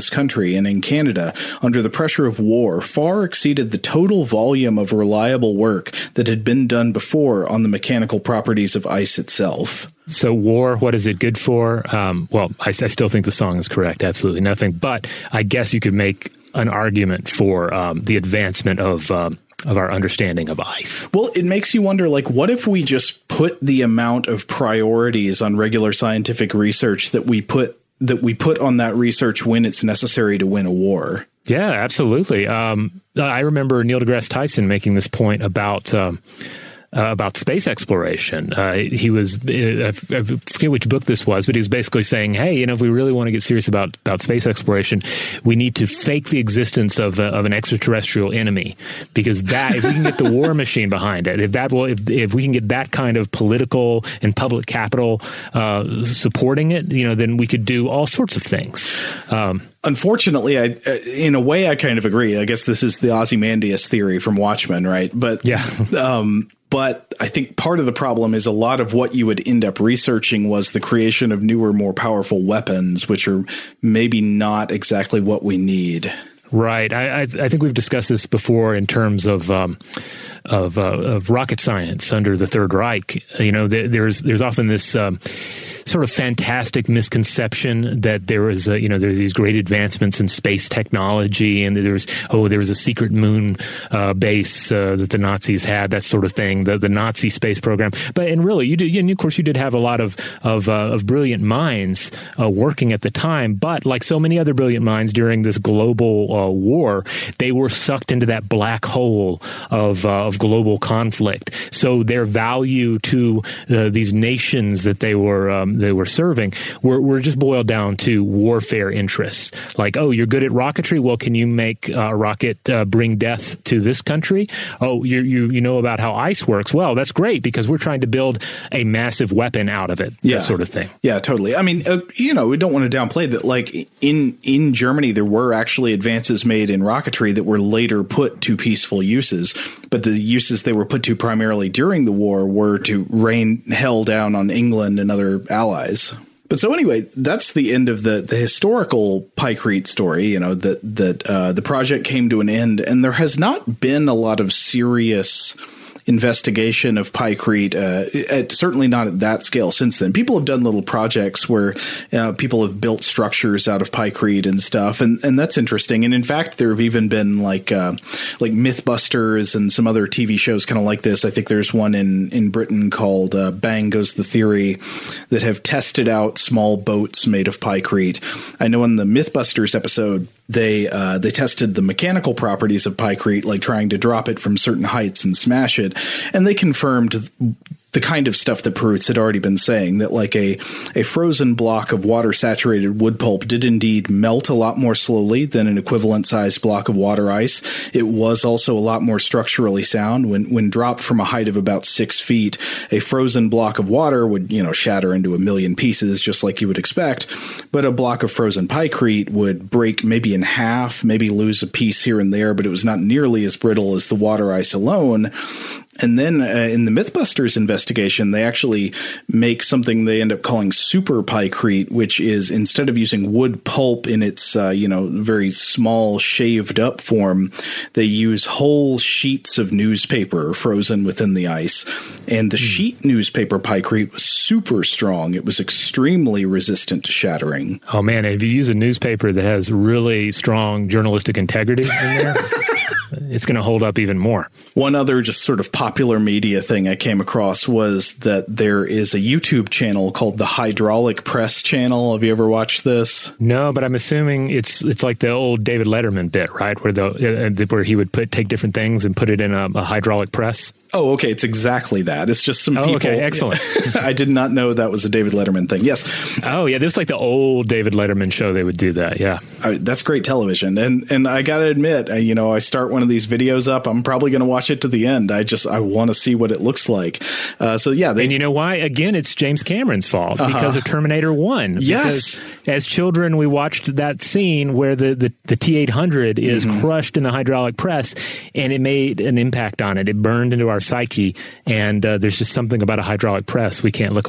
country and in Canada under the pressure of war far exceeded the total volume of reliable work that had been done before on the mechanical properties of ice itself. So war, what is it good for? Um, well, I, I still think the song is correct. Absolutely nothing. But I guess you could make an argument for um, the advancement of um, of our understanding of ice. Well, it makes you wonder, like, what if we just put the amount of priorities on regular scientific research that we put that we put on that research when it's necessary to win a war? Yeah, absolutely. Um, I remember Neil deGrasse Tyson making this point about um, uh, about space exploration. Uh, he was, uh, I forget which book this was, but he was basically saying, hey, you know, if we really want to get serious about, about space exploration, we need to fake the existence of, a, of an extraterrestrial enemy, because that, if we can get the war machine behind it, if that will, if, if we can get that kind of political and public capital uh, supporting it, you know, then we could do all sorts of things. Um, Unfortunately, I, in a way, I kind of agree. I guess this is the Ozymandias theory from Watchmen, right? But yeah. um, but I think part of the problem is a lot of what you would end up researching was the creation of newer, more powerful weapons, which are maybe not exactly what we need. Right. I, I, I think we've discussed this before in terms of um, of, uh, of rocket science under the Third Reich. You know, there, there's there's often this um, sort of fantastic misconception that there is, a, you know, there's these great advancements in space technology, and there's oh, there was a secret moon uh, base uh, that the Nazis had, that sort of thing, the the Nazi space program. But and really, you did, and of course, you did have a lot of of, uh, of brilliant minds uh, working at the time. But like so many other brilliant minds during this global uh, war, they were sucked into that black hole of uh, of global conflict. So their value to uh, these nations that they were um, they were serving were, were just boiled down to warfare interests. Like, oh, you're good at rocketry. Well, can you make a rocket uh, bring death to this country? Oh, you you you know about how ice works. Well, that's great because we're trying to build a massive weapon out of it. Yeah, that sort of thing. Yeah, totally. I mean, uh, you know, we don't want to downplay that. Like in in Germany, there were actually advances made in rocketry that were later put to peaceful uses, but the uses they were put to primarily during the war were to rain hell down on England and other allies. But so anyway, that's the end of the, the historical Pykrete story, you know, that, that uh, the project came to an end, and there has not been a lot of serious investigation of Pykrete, uh, at, certainly not at that scale since then. People have done little projects where uh, people have built structures out of Pykrete and stuff, and, and that's interesting. And in fact, there have even been like uh, like Mythbusters and some other T V shows kind of like this. I think there's one in, in Britain called uh, Bang Goes the Theory that have tested out small boats made of Pykrete. I know in the Mythbusters episode, They uh, they tested the mechanical properties of Pykrete, like trying to drop it from certain heights and smash it, and they confirmed the kind of stuff that Perutz had already been saying, that like a, a frozen block of water-saturated wood pulp did indeed melt a lot more slowly than an equivalent-sized block of water ice. It was also a lot more structurally sound. When when dropped from a height of about six feet, a frozen block of water would, you know, shatter into a million pieces, just like you would expect. But a block of frozen Pykrete would break maybe in half, maybe lose a piece here and there, but it was not nearly as brittle as the water ice alone. And then uh, in the Mythbusters investigation, they actually make something they end up calling super Pykrete, which is instead of using wood pulp in its, uh, you know, very small shaved up form, they use whole sheets of newspaper frozen within the ice. And the mm. sheet newspaper Pykrete was super strong. It was extremely resistant to shattering. Oh, man. If you use a newspaper that has really strong journalistic integrity in there, it's going to hold up even more. One other just sort of popular media thing I came across was that there is a YouTube channel called the Hydraulic Press Channel. Have you ever watched this? No, but I'm assuming it's it's like the old David Letterman bit, right? Where the uh, where he would put take different things and put it in a, a hydraulic press. Oh, okay. It's exactly that. It's just some oh, people. Okay, excellent. I did not know that was a David Letterman thing. Yes. Oh, yeah. This was like the old David Letterman show. They would do that. Yeah. I, that's great television. And and I got to admit, you know, I start one of these videos up, I'm probably going to watch it to the end. I just I want to see what it looks like. Uh, so, yeah. They, and you know why? Again, it's James Cameron's fault uh-huh. because of Terminator one. Yes. Because as children, we watched that scene where the, the, the T eight hundred is mm-hmm. crushed in the hydraulic press, and it made an impact on it. It burned into our psyche. And uh, there's just something about a hydraulic press. We can't look away.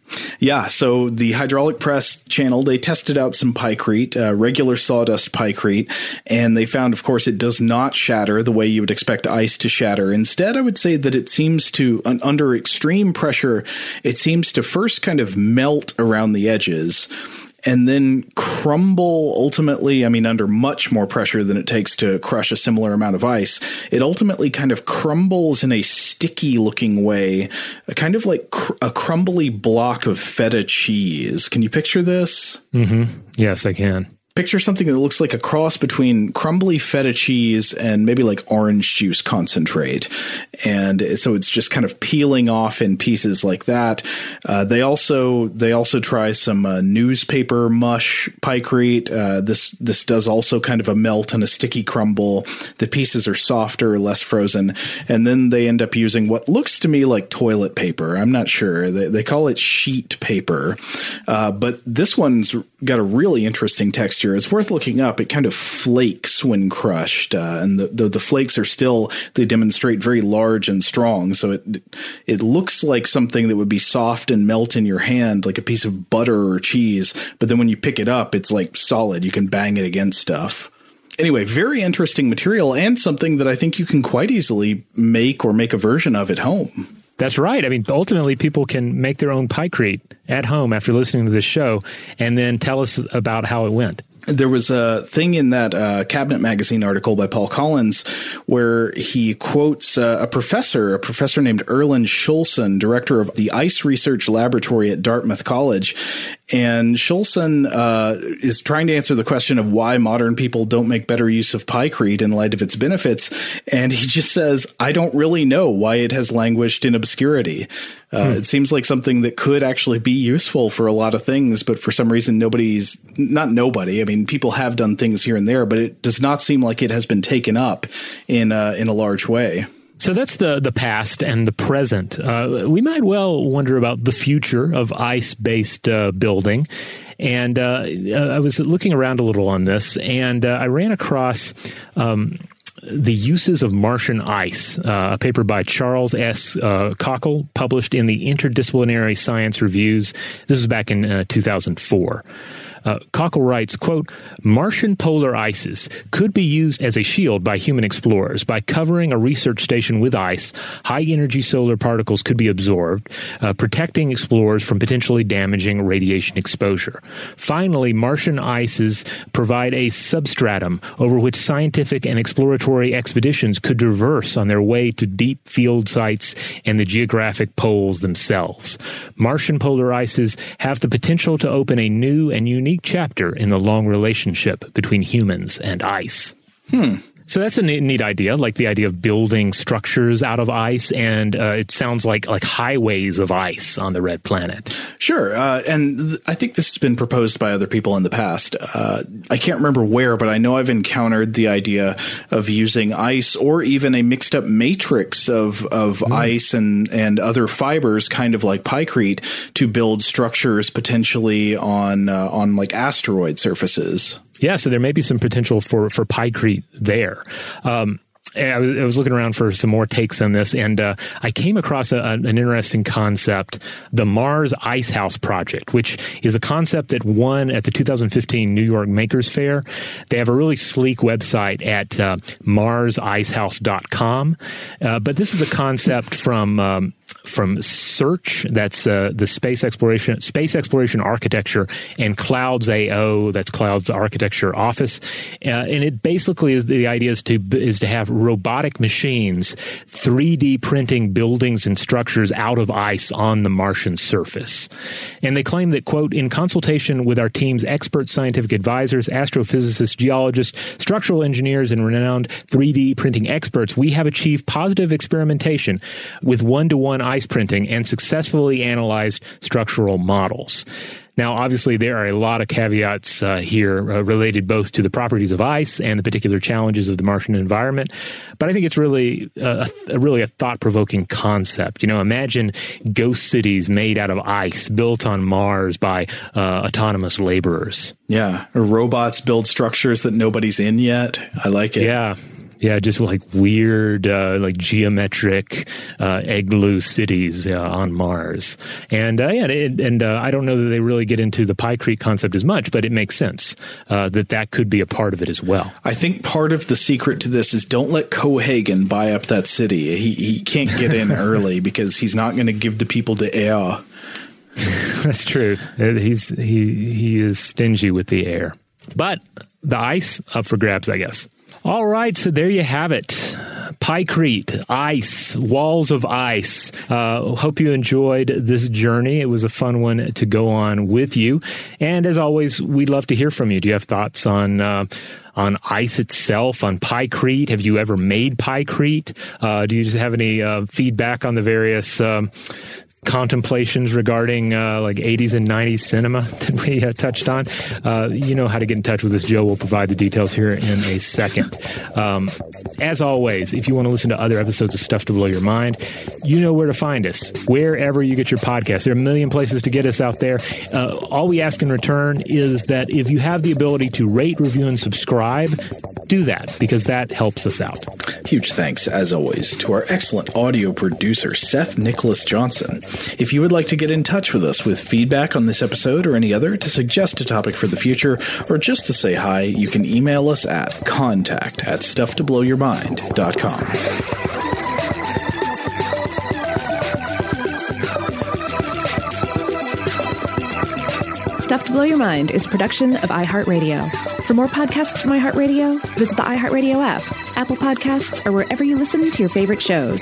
Yeah, so the Hydraulic Press channel, they tested out some Pykrete, uh, regular sawdust Pykrete, and they found, of course, it does not shatter the way you would expect ice to shatter. Instead, I would say that it seems to, un- under extreme pressure, it seems to first kind of melt around the edges and then crumble ultimately. I mean, under much more pressure than it takes to crush a similar amount of ice, it ultimately kind of crumbles in a sticky looking way, kind of like cr- a crumbly block of feta cheese. Can you picture this? Mm-hmm. Yes, I can. Picture something that looks like a cross between crumbly feta cheese and maybe like orange juice concentrate. And so it's just kind of peeling off in pieces like that. Uh, they also they also try some uh, newspaper mush Pykrete. Uh, this this does also kind of a melt and a sticky crumble. The pieces are softer, less frozen. And then they end up using what looks to me like toilet paper. I'm not sure. They, they call it sheet paper. Uh, but this one's got a really interesting texture. It's worth looking up. It kind of flakes when crushed, uh, and the, the the flakes are still, they demonstrate very large and strong. So it it looks like something that would be soft and melt in your hand, like a piece of butter or cheese. But then when you pick it up, it's like solid. You can bang it against stuff. Anyway, very interesting material, and something that I think you can quite easily make or make a version of at home. That's right. I mean, ultimately, people can make their own Pykrete at home after listening to this show and then tell us about how it went. There was a thing in that uh, Cabinet Magazine article by Paul Collins where he quotes uh, a professor, a professor named Erland Schulson, director of the Ice Research Laboratory at Dartmouth College. And Schulson uh, is trying to answer the question of why modern people don't make better use of Pykrete in light of its benefits. And he just says, I don't really know why it has languished in obscurity. Uh, hmm. It seems like something that could actually be useful for a lot of things, but for some reason, nobody's not nobody. I mean, people have done things here and there, but it does not seem like it has been taken up in uh, in a large way. So that's the the past and the present. Uh, we might well wonder about the future of ice-based uh, building. And uh, I was looking around a little on this, and uh, I ran across um, The Uses of Martian Ice, uh, a paper by Charles S. Uh, Cockle, published in the Interdisciplinary Science Reviews. This was back in uh, two thousand four. Uh, Cockle writes, quote, Martian polar ices could be used as a shield by human explorers. By covering a research station with ice, high-energy solar particles could be absorbed, uh, protecting explorers from potentially damaging radiation exposure. Finally, Martian ices provide a substratum over which scientific and exploratory expeditions could traverse on their way to deep field sites and the geographic poles themselves. Martian polar ices have the potential to open a new and unique chapter in the long relationship between humans and ice. Hmm. So that's a neat, neat idea, like the idea of building structures out of ice, and uh, it sounds like like highways of ice on the red planet. Sure, uh, and th- I think this has been proposed by other people in the past. Uh, I can't remember where, but I know I've encountered the idea of using ice or even a mixed-up matrix of of mm. ice and, and other fibers, kind of like Pykrete, to build structures potentially on uh, on like asteroid surfaces. Yeah, so there may be some potential for, for Pykrete there. Um, I was, I was looking around for some more takes on this, and uh, I came across a, an interesting concept, the Mars Ice House Project, which is a concept that won at the two thousand fifteen New York Makers Faire. They have a really sleek website at uh, mars ice house dot com, uh, but this is a concept from... Um, from Search, that's uh, the space exploration space exploration architecture, and Clouds A O, that's Clouds Architecture Office, uh, and it basically is the idea is to is to have robotic machines three D printing buildings and structures out of ice on the Martian surface. And they claim that, quote, in consultation with our team's expert scientific advisors, astrophysicists, geologists, structural engineers, and renowned three D printing experts, we have achieved positive experimentation with one-to-one ice printing and successfully analyzed structural models. Now, obviously, there are a lot of caveats uh, here uh, related both to the properties of ice and the particular challenges of the Martian environment. But I think it's really uh, a, really a thought-provoking concept. You know, imagine ghost cities made out of ice built on Mars by uh, autonomous laborers. Yeah, or robots build structures that nobody's in yet. I like it. Yeah. Yeah, just like weird, uh, like geometric uh, igloo cities uh, on Mars. And uh, yeah, and, and uh, I don't know that they really get into the Pykrete concept as much, but it makes sense uh, that that could be a part of it as well. I think part of the secret to this is don't let Cohagen buy up that city. He he can't get in early because he's not going to give the people the air. That's true. He's he he is stingy with the air. But the ice, up for grabs, I guess. All right, so there you have it. Pykrete, ice, walls of ice. Uh, hope you enjoyed this journey. It was a fun one to go on with you. And as always, we'd love to hear from you. Do you have thoughts on uh, on ice itself, on Pykrete? Have you ever made Pykrete? Uh, do you just have any uh, feedback on the various um, contemplations regarding uh, like eighties and nineties cinema that we uh, touched on? Uh, you know how to get in touch with us. Joe will provide the details here in a second. Um, as always, if you want to listen to other episodes of Stuff to Blow Your Mind, you know where to find us. Wherever you get your podcast, there are a million places to get us out there. Uh, all we ask in return is that if you have the ability to rate, review, and subscribe, do that, because that helps us out. Huge thanks, as always, to our excellent audio producer, Seth Nicholas Johnson. If you would like to get in touch with us with feedback on this episode or any other, to suggest a topic for the future, or just to say hi, you can email us at contact at stuff to blow your mind dot com. Stuff to Blow Your Mind is a production of iHeartRadio. For more podcasts from iHeartRadio, visit the iHeartRadio app, Apple Podcasts, or wherever you listen to your favorite shows.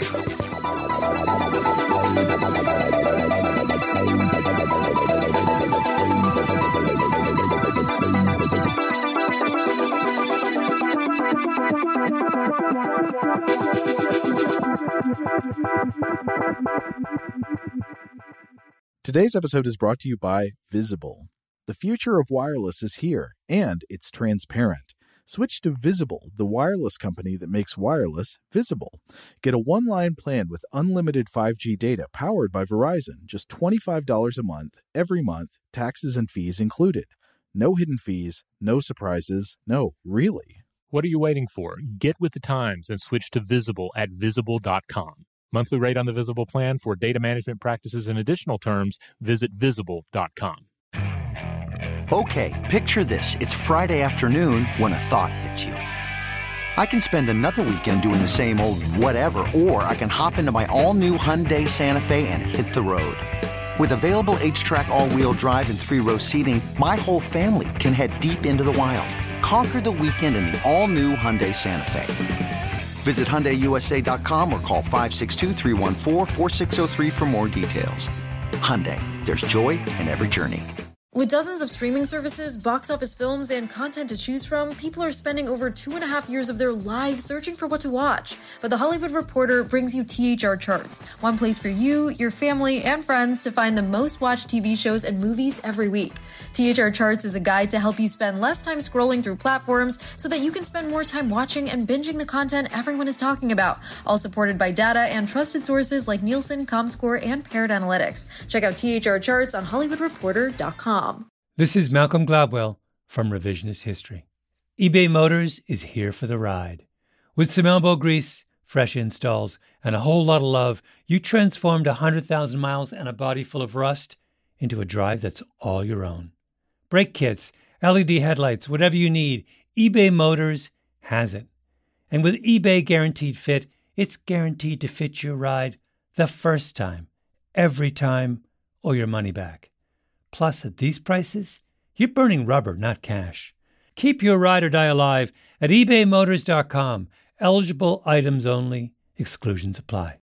Today's episode is brought to you by Visible. The future of wireless is here, and it's transparent. Switch to Visible, the wireless company that makes wireless visible. Get a one-line plan with unlimited five G data powered by Verizon, just twenty-five dollars a month, every month, taxes and fees included. No hidden fees, no surprises, no, really. What are you waiting for? Get with the times and switch to Visible at visible dot com. Monthly rate on the Visible plan. For data management practices and additional terms, visit visible dot com. Okay, picture this. It's Friday afternoon when a thought hits you. I can spend another weekend doing the same old whatever, or I can hop into my all-new Hyundai Santa Fe and hit the road. With available H-Track all-wheel drive and three-row seating, my whole family can head deep into the wild. Conquer the weekend in the all-new Hyundai Santa Fe. Visit Hyundai U S A dot com or call five six two, three one four, four six zero three for more details. Hyundai, there's joy in every journey. With dozens of streaming services, box office films, and content to choose from, people are spending over two and a half years of their lives searching for what to watch. But The Hollywood Reporter brings you T H R Charts, one place for you, your family, and friends to find the most watched T V shows and movies every week. T H R Charts is a guide to help you spend less time scrolling through platforms so that you can spend more time watching and binging the content everyone is talking about, all supported by data and trusted sources like Nielsen, Comscore, and Paired Analytics. Check out T H R Charts on hollywood reporter dot com. This is Malcolm Gladwell from Revisionist History. eBay Motors is here for the ride. With some elbow grease, fresh installs, and a whole lot of love, you transformed one hundred thousand miles and a body full of rust into a drive that's all your own. Brake kits, L E D headlights, whatever you need, eBay Motors has it. And with eBay Guaranteed Fit, it's guaranteed to fit your ride the first time, every time, or your money back. Plus, at these prices, you're burning rubber, not cash. Keep your ride or die alive at ebay motors dot com. Eligible items only. Exclusions apply.